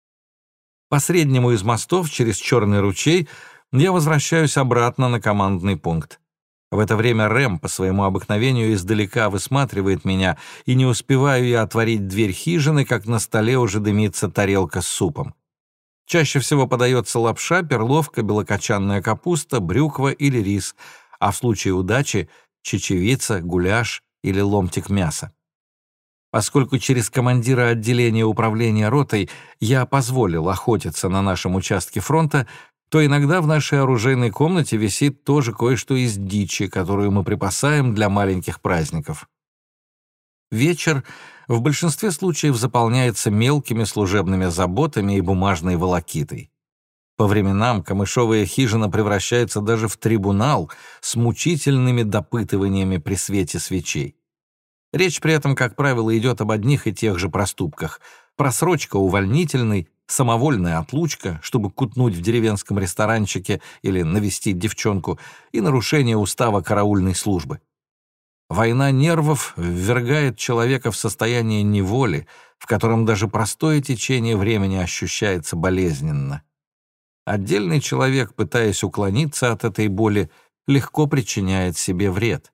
По среднему из мостов через Черный ручей я возвращаюсь обратно на командный пункт. В это время Рэм по своему обыкновению издалека высматривает меня, и не успеваю я отворить дверь хижины, как на столе уже дымится тарелка с супом. Чаще всего подается лапша, перловка, белокочанная капуста, брюква или рис, а в случае удачи — чечевица, гуляш или ломтик мяса. Поскольку через командира отделения управления ротой я позволил охотиться на нашем участке фронта, то иногда в нашей оружейной комнате висит тоже кое-что из дичи, которую мы припасаем для маленьких праздников. Вечер в большинстве случаев заполняется мелкими служебными заботами и бумажной волокитой. По временам камышовая хижина превращается даже в трибунал с мучительными допытываниями при свете свечей. Речь при этом, как правило, идет об одних и тех же проступках: просрочка увольнительной, самовольная отлучка, чтобы кутнуть в деревенском ресторанчике или навестить девчонку, и нарушение устава караульной службы. Война нервов ввергает человека в состояние неволи, в котором даже простое течение времени ощущается болезненно. Отдельный человек, пытаясь уклониться от этой боли, легко причиняет себе вред.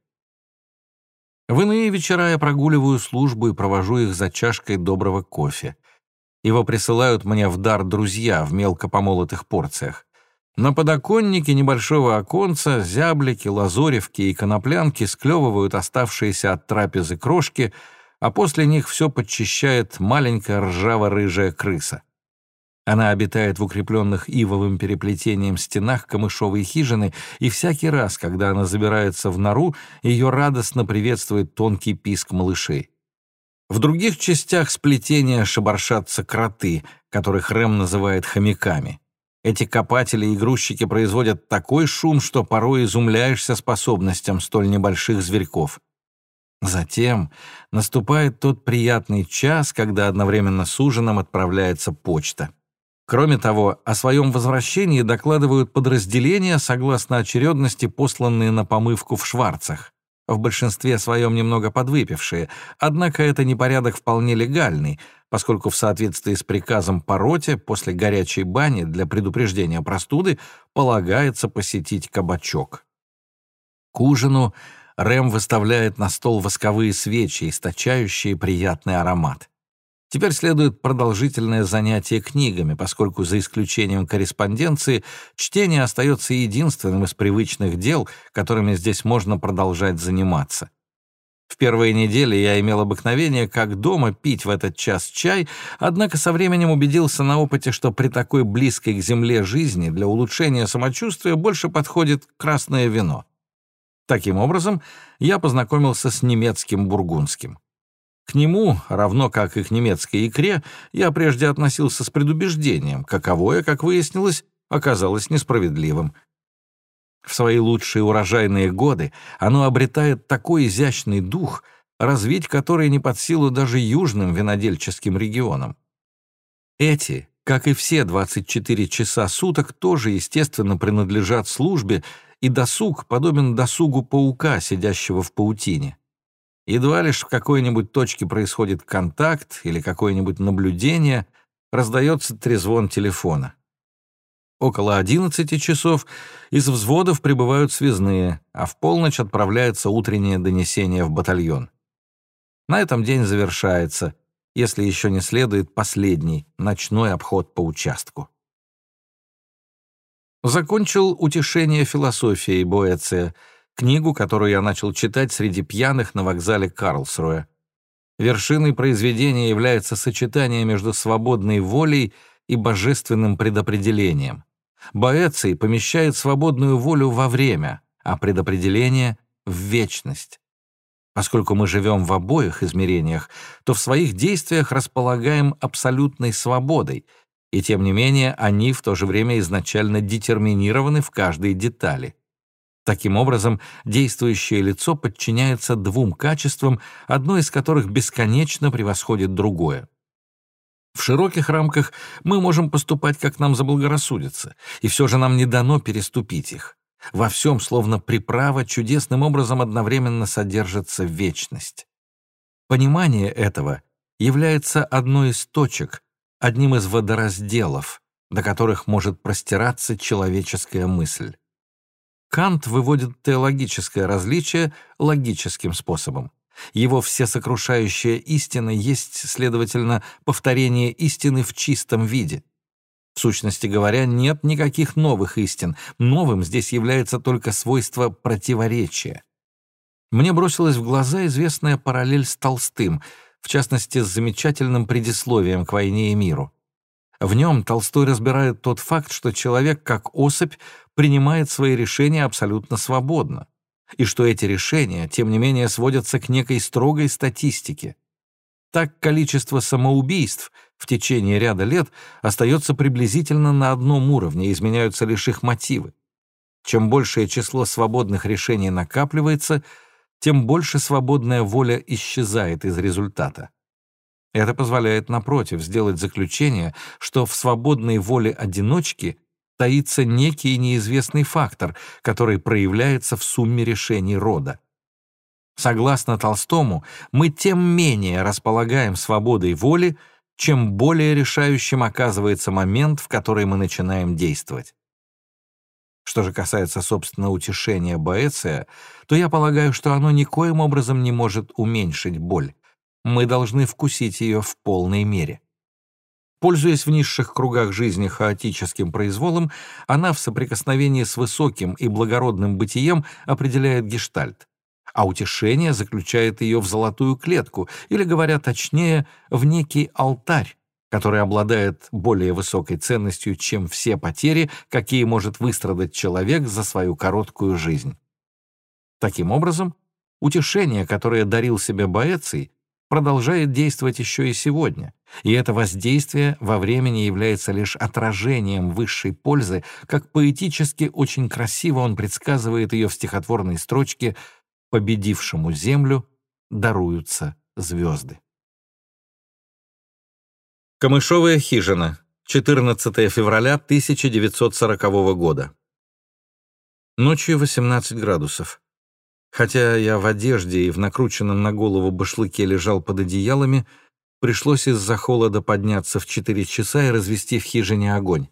В иные вечера я прогуливаю службу и провожу их за чашкой доброго кофе. Его присылают мне в дар друзья в мелко помолотых порциях. На подоконнике небольшого оконца зяблики, лазоревки и коноплянки склевывают оставшиеся от трапезы крошки, а после них все подчищает маленькая ржаво-рыжая крыса. Она обитает в укрепленных ивовым переплетением стенах камышовой хижины, и всякий раз, когда она забирается в нору, ее радостно приветствует тонкий писк малышей. В других частях сплетения шебаршатся кроты, которых Рэм называет хомяками. Эти копатели и грузчики производят такой шум, что порой изумляешься способностям столь небольших зверьков. Затем наступает тот приятный час, когда одновременно с ужином отправляется почта. Кроме того, о своем возвращении докладывают подразделения, согласно очередности, посланные на помывку в Шварцах. В большинстве своем немного подвыпившие, однако это непорядок вполне легальный, поскольку в соответствии с приказом по роте после горячей бани для предупреждения простуды полагается посетить кабачок. К ужину Рэм выставляет на стол восковые свечи, источающие приятный аромат. Теперь следует продолжительное занятие книгами, поскольку за исключением корреспонденции чтение остается единственным из привычных дел, которыми здесь можно продолжать заниматься. В первые недели я имел обыкновение, как дома, пить в этот час чай, однако со временем убедился на опыте, что при такой близкой к земле жизни для улучшения самочувствия больше подходит красное вино. Таким образом, я познакомился с немецким бургундским. К нему, равно как и к немецкой икре, я прежде относился с предубеждением, каковое, как выяснилось, оказалось несправедливым. В свои лучшие урожайные годы оно обретает такой изящный дух, развить который не под силу даже южным винодельческим регионам. Эти, как и все двадцать четыре часа суток, тоже, естественно, принадлежат службе, и досуг подобен досугу паука, сидящего в паутине. Едва лишь в какой-нибудь точке происходит контакт или какое-нибудь наблюдение, раздается трезвон телефона. Около одиннадцати часов из взводов прибывают связные, а в полночь отправляется утреннее донесение в батальон. На этом день завершается, если еще не следует последний ночной обход по участку. Закончил «Утешение философией» Боэция, книгу, которую я начал читать среди пьяных на вокзале Карлсруэ. Вершиной произведения является сочетание между свободной волей и божественным предопределением. Боэций помещает свободную волю во время, а предопределение — в вечность. Поскольку мы живем в обоих измерениях, то в своих действиях располагаем абсолютной свободой, и тем не менее они в то же время изначально детерминированы в каждой детали. Таким образом, действующее лицо подчиняется двум качествам, одно из которых бесконечно превосходит другое. В широких рамках мы можем поступать, как нам заблагорассудится, и все же нам не дано переступить их. Во всем, словно приправа, чудесным образом одновременно содержится вечность. Понимание этого является одной из точек, одним из водоразделов, до которых может простираться человеческая мысль. Кант выводит теологическое различие логическим способом. Его всесокрушающая истина есть, следовательно, повторение истины в чистом виде. В сущности говоря, нет никаких новых истин. Новым здесь является только свойство противоречия. Мне бросилась в глаза известная параллель с Толстым, в частности, с замечательным предисловием к «Войне и миру». В нем Толстой разбирает тот факт, что человек, как особь, принимает свои решения абсолютно свободно, и что эти решения, тем не менее, сводятся к некой строгой статистике. Так количество самоубийств в течение ряда лет остается приблизительно на одном уровне, изменяются лишь их мотивы. Чем большее число свободных решений накапливается, тем больше свободная воля исчезает из результата. Это позволяет, напротив, сделать заключение, что в свободной воле одиночки таится некий неизвестный фактор, который проявляется в сумме решений рода. Согласно Толстому, мы тем менее располагаем свободой воли, чем более решающим оказывается момент, в который мы начинаем действовать. Что же касается, собственно, утешения Боэция, то я полагаю, что оно никоим образом не может уменьшить боль. Мы должны вкусить ее в полной мере. Пользуясь в низших кругах жизни хаотическим произволом, она в соприкосновении с высоким и благородным бытием определяет гештальт, а утешение заключает ее в золотую клетку, или, говоря точнее, в некий алтарь, который обладает более высокой ценностью, чем все потери, какие может выстрадать человек за свою короткую жизнь. Таким образом, утешение, которое дарил себе Боэций, продолжает действовать еще и сегодня, и это воздействие во времени является лишь отражением высшей пользы, как поэтически очень красиво он предсказывает ее в стихотворной строчке «Победившему землю даруются звезды». Камышовая хижина. четырнадцатое февраля тысяча девятьсот сорокового года. Ночью восемнадцать градусов. Хотя я в одежде и в накрученном на голову башлыке лежал под одеялами, пришлось из-за холода подняться в четыре часа и развести в хижине огонь.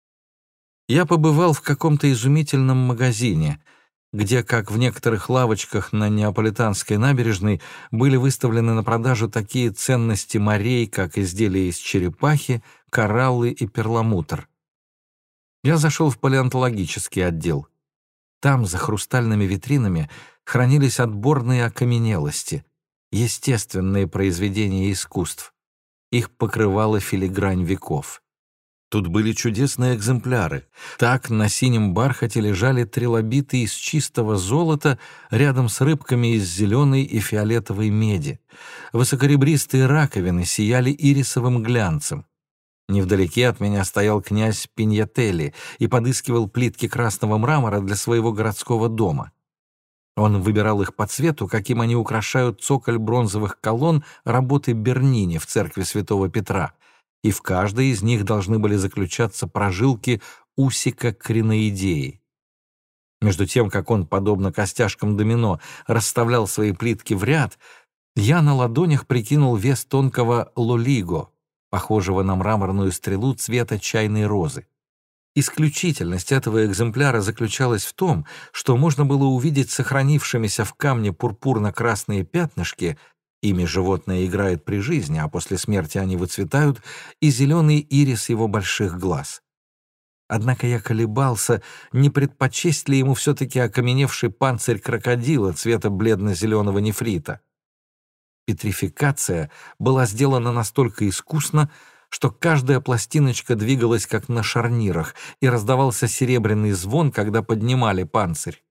Я побывал в каком-то изумительном магазине, где, как в некоторых лавочках на Неаполитанской набережной, были выставлены на продажу такие ценности морей, как изделия из черепахи, кораллы и перламутр. Я зашел в палеонтологический отдел. Там, за хрустальными витринами, хранились отборные окаменелости, естественные произведения искусств. Их покрывала филигрань веков. Тут были чудесные экземпляры. Так на синем бархате лежали трилобиты из чистого золота рядом с рыбками из зеленой и фиолетовой меди. Высокоребристые раковины сияли ирисовым глянцем. Невдалеке от меня стоял князь Пиньятелли и подыскивал плитки красного мрамора для своего городского дома. Он выбирал их по цвету, каким они украшают цоколь бронзовых колонн работы Бернини в церкви Святого Петра, и в каждой из них должны были заключаться прожилки усика криноидеи. Между тем, как он, подобно костяшкам домино, расставлял свои плитки в ряд, я на ладонях прикинул вес тонкого лолиго, похожего на мраморную стрелу цвета чайной розы. Исключительность этого экземпляра заключалась в том, что можно было увидеть сохранившимися в камне пурпурно-красные пятнышки, ими животное играет при жизни, а после смерти они выцветают, и зеленый ирис его больших глаз. Однако я колебался, не предпочесть ли ему все-таки окаменевший панцирь крокодила цвета бледно-зеленого нефрита. Петрификация была сделана настолько искусно, что каждая пластиночка двигалась как на шарнирах, и раздавался серебряный звон, когда поднимали панцирь.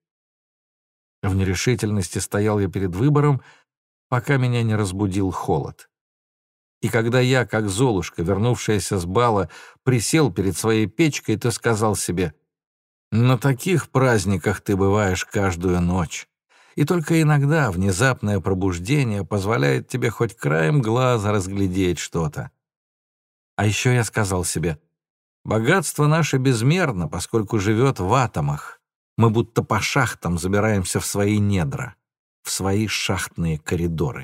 В нерешительности стоял я перед выбором, пока меня не разбудил холод. И когда я, как Золушка, вернувшаяся с бала, присел перед своей печкой, то сказал себе: «На таких праздниках ты бываешь каждую ночь, и только иногда внезапное пробуждение позволяет тебе хоть краем глаза разглядеть что-то». А еще я сказал себе: богатство наше безмерно, поскольку живет в атомах. Мы будто по шахтам забираемся в свои недра, в свои шахтные коридоры.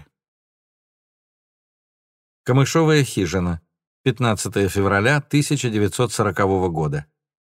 Камышовая хижина. пятнадцатое февраля тысяча девятьсот сорокового года.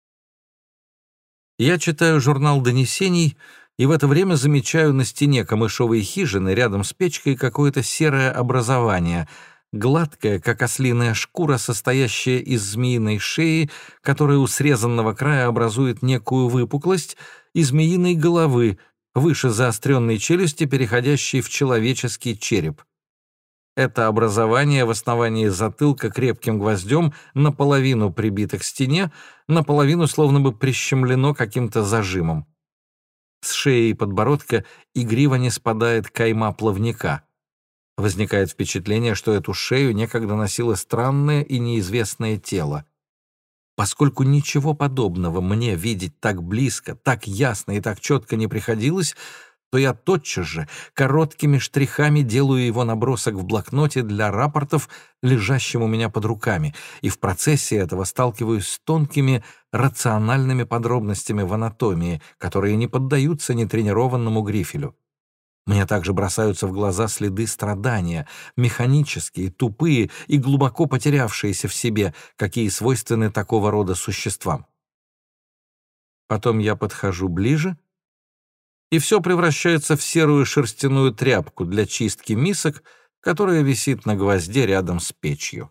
Я читаю журнал донесений и в это время замечаю на стене камышовой хижины рядом с печкой какое-то серое образование — гладкая, как ослиная шкура, состоящая из змеиной шеи, которая у срезанного края образует некую выпуклость, и змеиной головы, выше заостренной челюсти, переходящей в человеческий череп. Это образование в основании затылка крепким гвоздем наполовину прибито к стене, наполовину словно бы прищемлено каким-то зажимом. С шеи и подбородка игриво не спадает кайма плавника. Возникает впечатление, что эту шею некогда носило странное и неизвестное тело. Поскольку ничего подобного мне видеть так близко, так ясно и так четко не приходилось, то я тотчас же короткими штрихами делаю его набросок в блокноте для рапортов, лежащим у меня под руками, и в процессе этого сталкиваюсь с тонкими рациональными подробностями в анатомии, которые не поддаются нетренированному грифелю. Мне также бросаются в глаза следы страдания, механические, тупые и глубоко потерявшиеся в себе, какие свойственны такого рода существам. Потом я подхожу ближе, и все превращается в серую шерстяную тряпку для чистки мисок, которая висит на гвозде рядом с печью.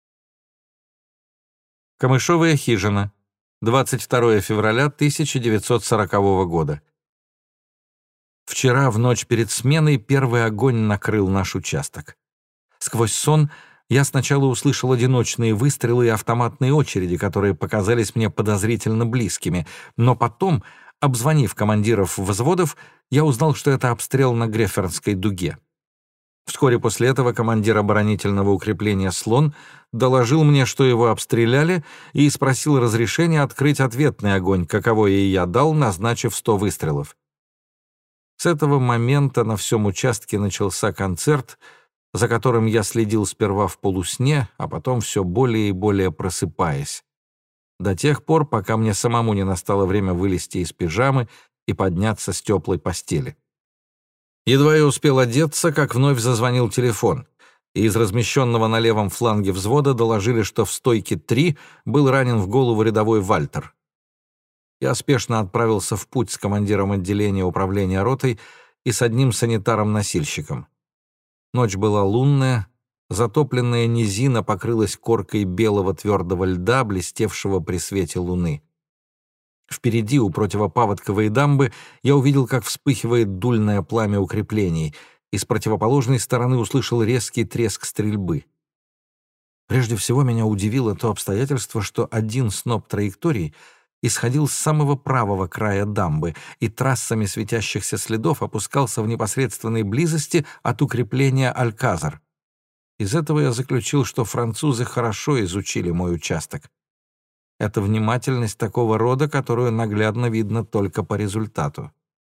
Камышовая хижина. двадцать второе февраля тысяча девятьсот сорокового года. Вчера в ночь перед сменой первый огонь накрыл наш участок. Сквозь сон я сначала услышал одиночные выстрелы и автоматные очереди, которые показались мне подозрительно близкими, но потом, обзвонив командиров взводов, я узнал, что это обстрел на Греффенской дуге. Вскоре после этого командир оборонительного укрепления «Слон» доложил мне, что его обстреляли, и спросил разрешения открыть ответный огонь, каковой и я дал, назначив сто выстрелов. С этого момента на всем участке начался концерт, за которым я следил сперва в полусне, а потом все более и более просыпаясь. До тех пор, пока мне самому не настало время вылезти из пижамы и подняться с теплой постели. Едва я успел одеться, как вновь зазвонил телефон, и из размещенного на левом фланге взвода доложили, что в стойке три был ранен в голову рядовой Вальтер. Я спешно отправился в путь с командиром отделения управления ротой и с одним санитаром-носильщиком. Ночь была лунная, затопленная низина покрылась коркой белого твердого льда, блестевшего при свете луны. Впереди, у противопаводковой дамбы, я увидел, как вспыхивает дульное пламя укреплений, и с противоположной стороны услышал резкий треск стрельбы. Прежде всего меня удивило то обстоятельство, что один сноп траекторий исходил с самого правого края дамбы и трассами светящихся следов опускался в непосредственной близости от укрепления Альказар. Из этого я заключил, что французы хорошо изучили мой участок. Это внимательность такого рода, которую наглядно видно только по результату.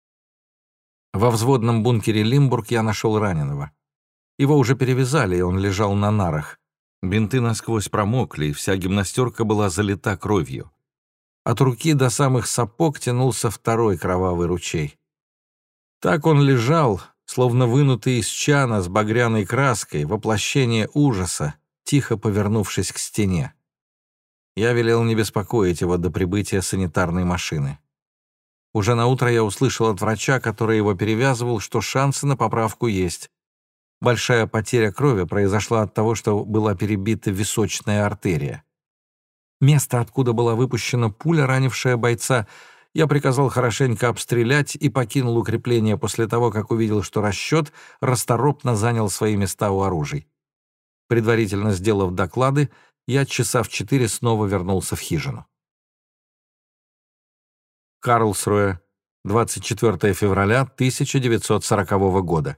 Во взводном бункере Лимбург я нашел раненого. Его уже перевязали, и он лежал на нарах. Бинты насквозь промокли, и вся гимнастерка была залита кровью. От руки до самых сапог тянулся второй кровавый ручей. Так он лежал, словно вынутый из чана с багряной краской, воплощение ужаса, тихо повернувшись к стене. Я велел не беспокоить его до прибытия санитарной машины. Уже наутро я услышал от врача, который его перевязывал, что шансы на поправку есть. Большая потеря крови произошла от того, что была перебита височная артерия. Место, откуда была выпущена пуля, ранившая бойца, я приказал хорошенько обстрелять и покинул укрепление после того, как увидел, что расчет расторопно занял свои места у оружий. Предварительно сделав доклады, я часа в четыре снова вернулся в хижину. Карлсруэ, двадцать четвёртое февраля тысяча девятьсот сорокового года.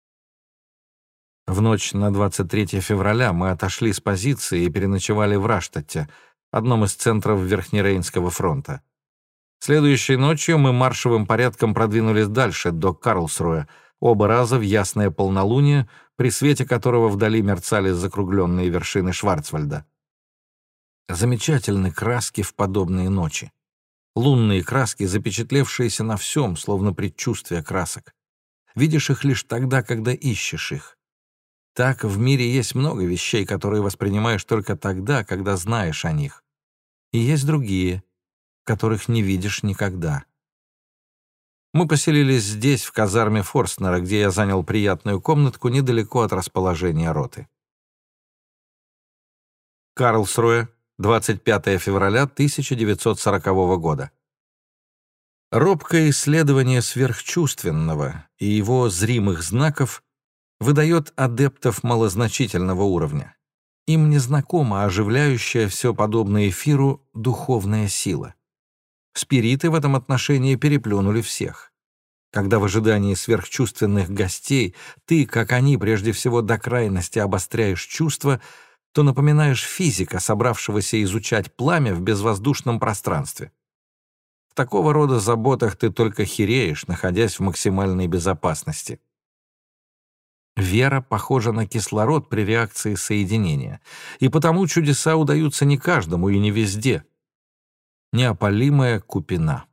В ночь на двадцать третье февраля мы отошли с позиции и переночевали в Раштадте, одном из центров Верхнерейнского фронта. Следующей ночью мы маршевым порядком продвинулись дальше, до Карлсруэ, оба раза в ясное полнолуние, при свете которого вдали мерцали закругленные вершины Шварцвальда. Замечательны краски в подобные ночи. Лунные краски, запечатлевшиеся на всем, словно предчувствие красок. Видишь их лишь тогда, когда ищешь их. Так в мире есть много вещей, которые воспринимаешь только тогда, когда знаешь о них. И есть другие, которых не видишь никогда. Мы поселились здесь, в казарме Форстнера, где я занял приятную комнатку недалеко от расположения роты. Карлсруэ, двадцать пятое февраля тысяча девятьсот сорокового года. Робкое исследование сверхчувственного и его зримых знаков выдает адептов малозначительного уровня. Им незнакома оживляющая все подобное эфиру духовная сила. Спириты в этом отношении переплюнули всех. Когда в ожидании сверхчувственных гостей ты, как они, прежде всего до крайности обостряешь чувства, то напоминаешь физика, собравшегося изучать пламя в безвоздушном пространстве. В такого рода заботах ты только хереешь, находясь в максимальной безопасности. Вера похожа на кислород при реакции соединения, и потому чудеса удаются не каждому и не везде. Неопалимая купина.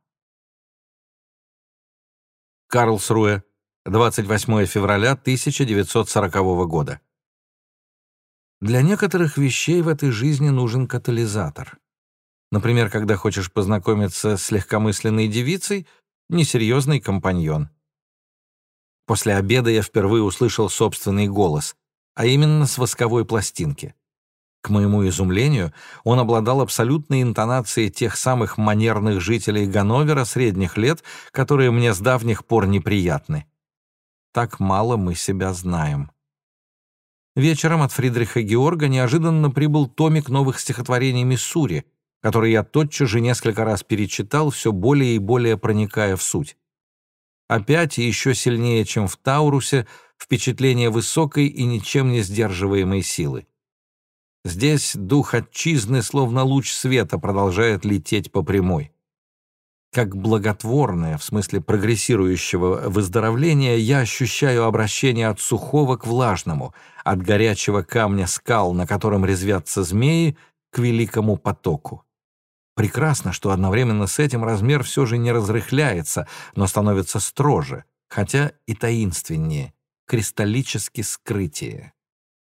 Карлсруэ, двадцать восьмое февраля тысяча девятьсот сорокового года. Для некоторых вещей в этой жизни нужен катализатор. Например, когда хочешь познакомиться с легкомысленной девицей, несерьезный компаньон. После обеда я впервые услышал собственный голос, а именно с восковой пластинки. К моему изумлению, он обладал абсолютной интонацией тех самых манерных жителей Ганновера средних лет, которые мне с давних пор неприятны. Так мало мы себя знаем. Вечером от Фридриха Георга неожиданно прибыл томик новых стихотворений Миссури, который я тотчас же несколько раз перечитал, все более и более проникая в суть. Опять и еще сильнее, чем в Таурусе, впечатление высокой и ничем не сдерживаемой силы. Здесь дух отчизны, словно луч света, продолжает лететь по прямой. Как благотворное, в смысле прогрессирующего выздоровления, я ощущаю обращение от сухого к влажному, от горячего камня скал, на котором резвятся змеи, к великому потоку. Прекрасно, что одновременно с этим размер все же не разрыхляется, но становится строже, хотя и таинственнее, кристаллически скрытие.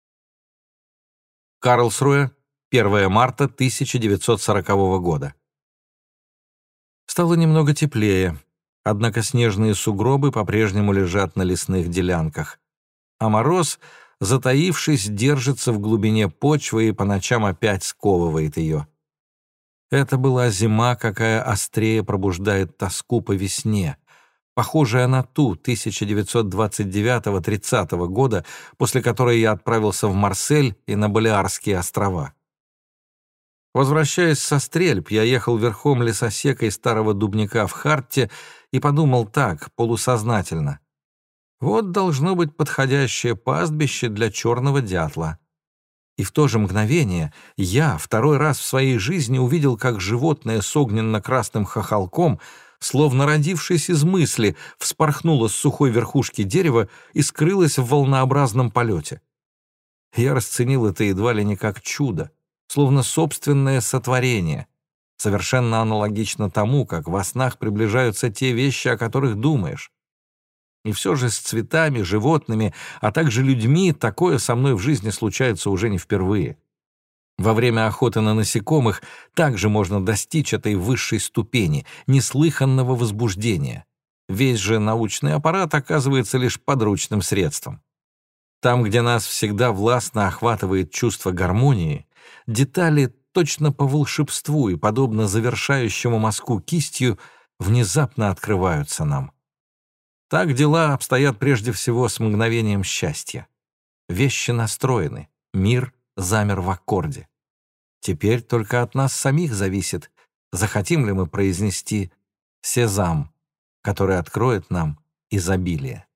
Карлсруэ, первое марта тысяча девятьсот сорокового года. Стало немного теплее, однако снежные сугробы по-прежнему лежат на лесных делянках, а мороз, затаившись, держится в глубине почвы и по ночам опять сковывает ее. Это была зима, какая острее пробуждает тоску по весне, похожая на ту тысяча девятьсот двадцать девятого — тридцатого года, после которой я отправился в Марсель и на Балеарские острова. Возвращаясь со стрельб, я ехал верхом лесосекой старого дубника в Хартте и подумал так, полусознательно. Вот должно быть подходящее пастбище для черного дятла. И в то же мгновение я второй раз в своей жизни увидел, как животное с огненно-красным хохолком, словно родившись из мысли, вспорхнуло с сухой верхушки дерева и скрылось в волнообразном полете. Я расценил это едва ли не как чудо, словно собственное сотворение, совершенно аналогично тому, как во снах приближаются те вещи, о которых думаешь. И все же с цветами, животными, а также людьми такое со мной в жизни случается уже не впервые. Во время охоты на насекомых также можно достичь этой высшей ступени, неслыханного возбуждения. Весь же научный аппарат оказывается лишь подручным средством. Там, где нас всегда властно охватывает чувство гармонии, детали точно по волшебству и, подобно завершающему мазку кистью, внезапно открываются нам. Так дела обстоят прежде всего с мгновением счастья. Вещи настроены, мир замер в аккорде. Теперь только от нас самих зависит, захотим ли мы произнести «сезам», который откроет нам изобилие.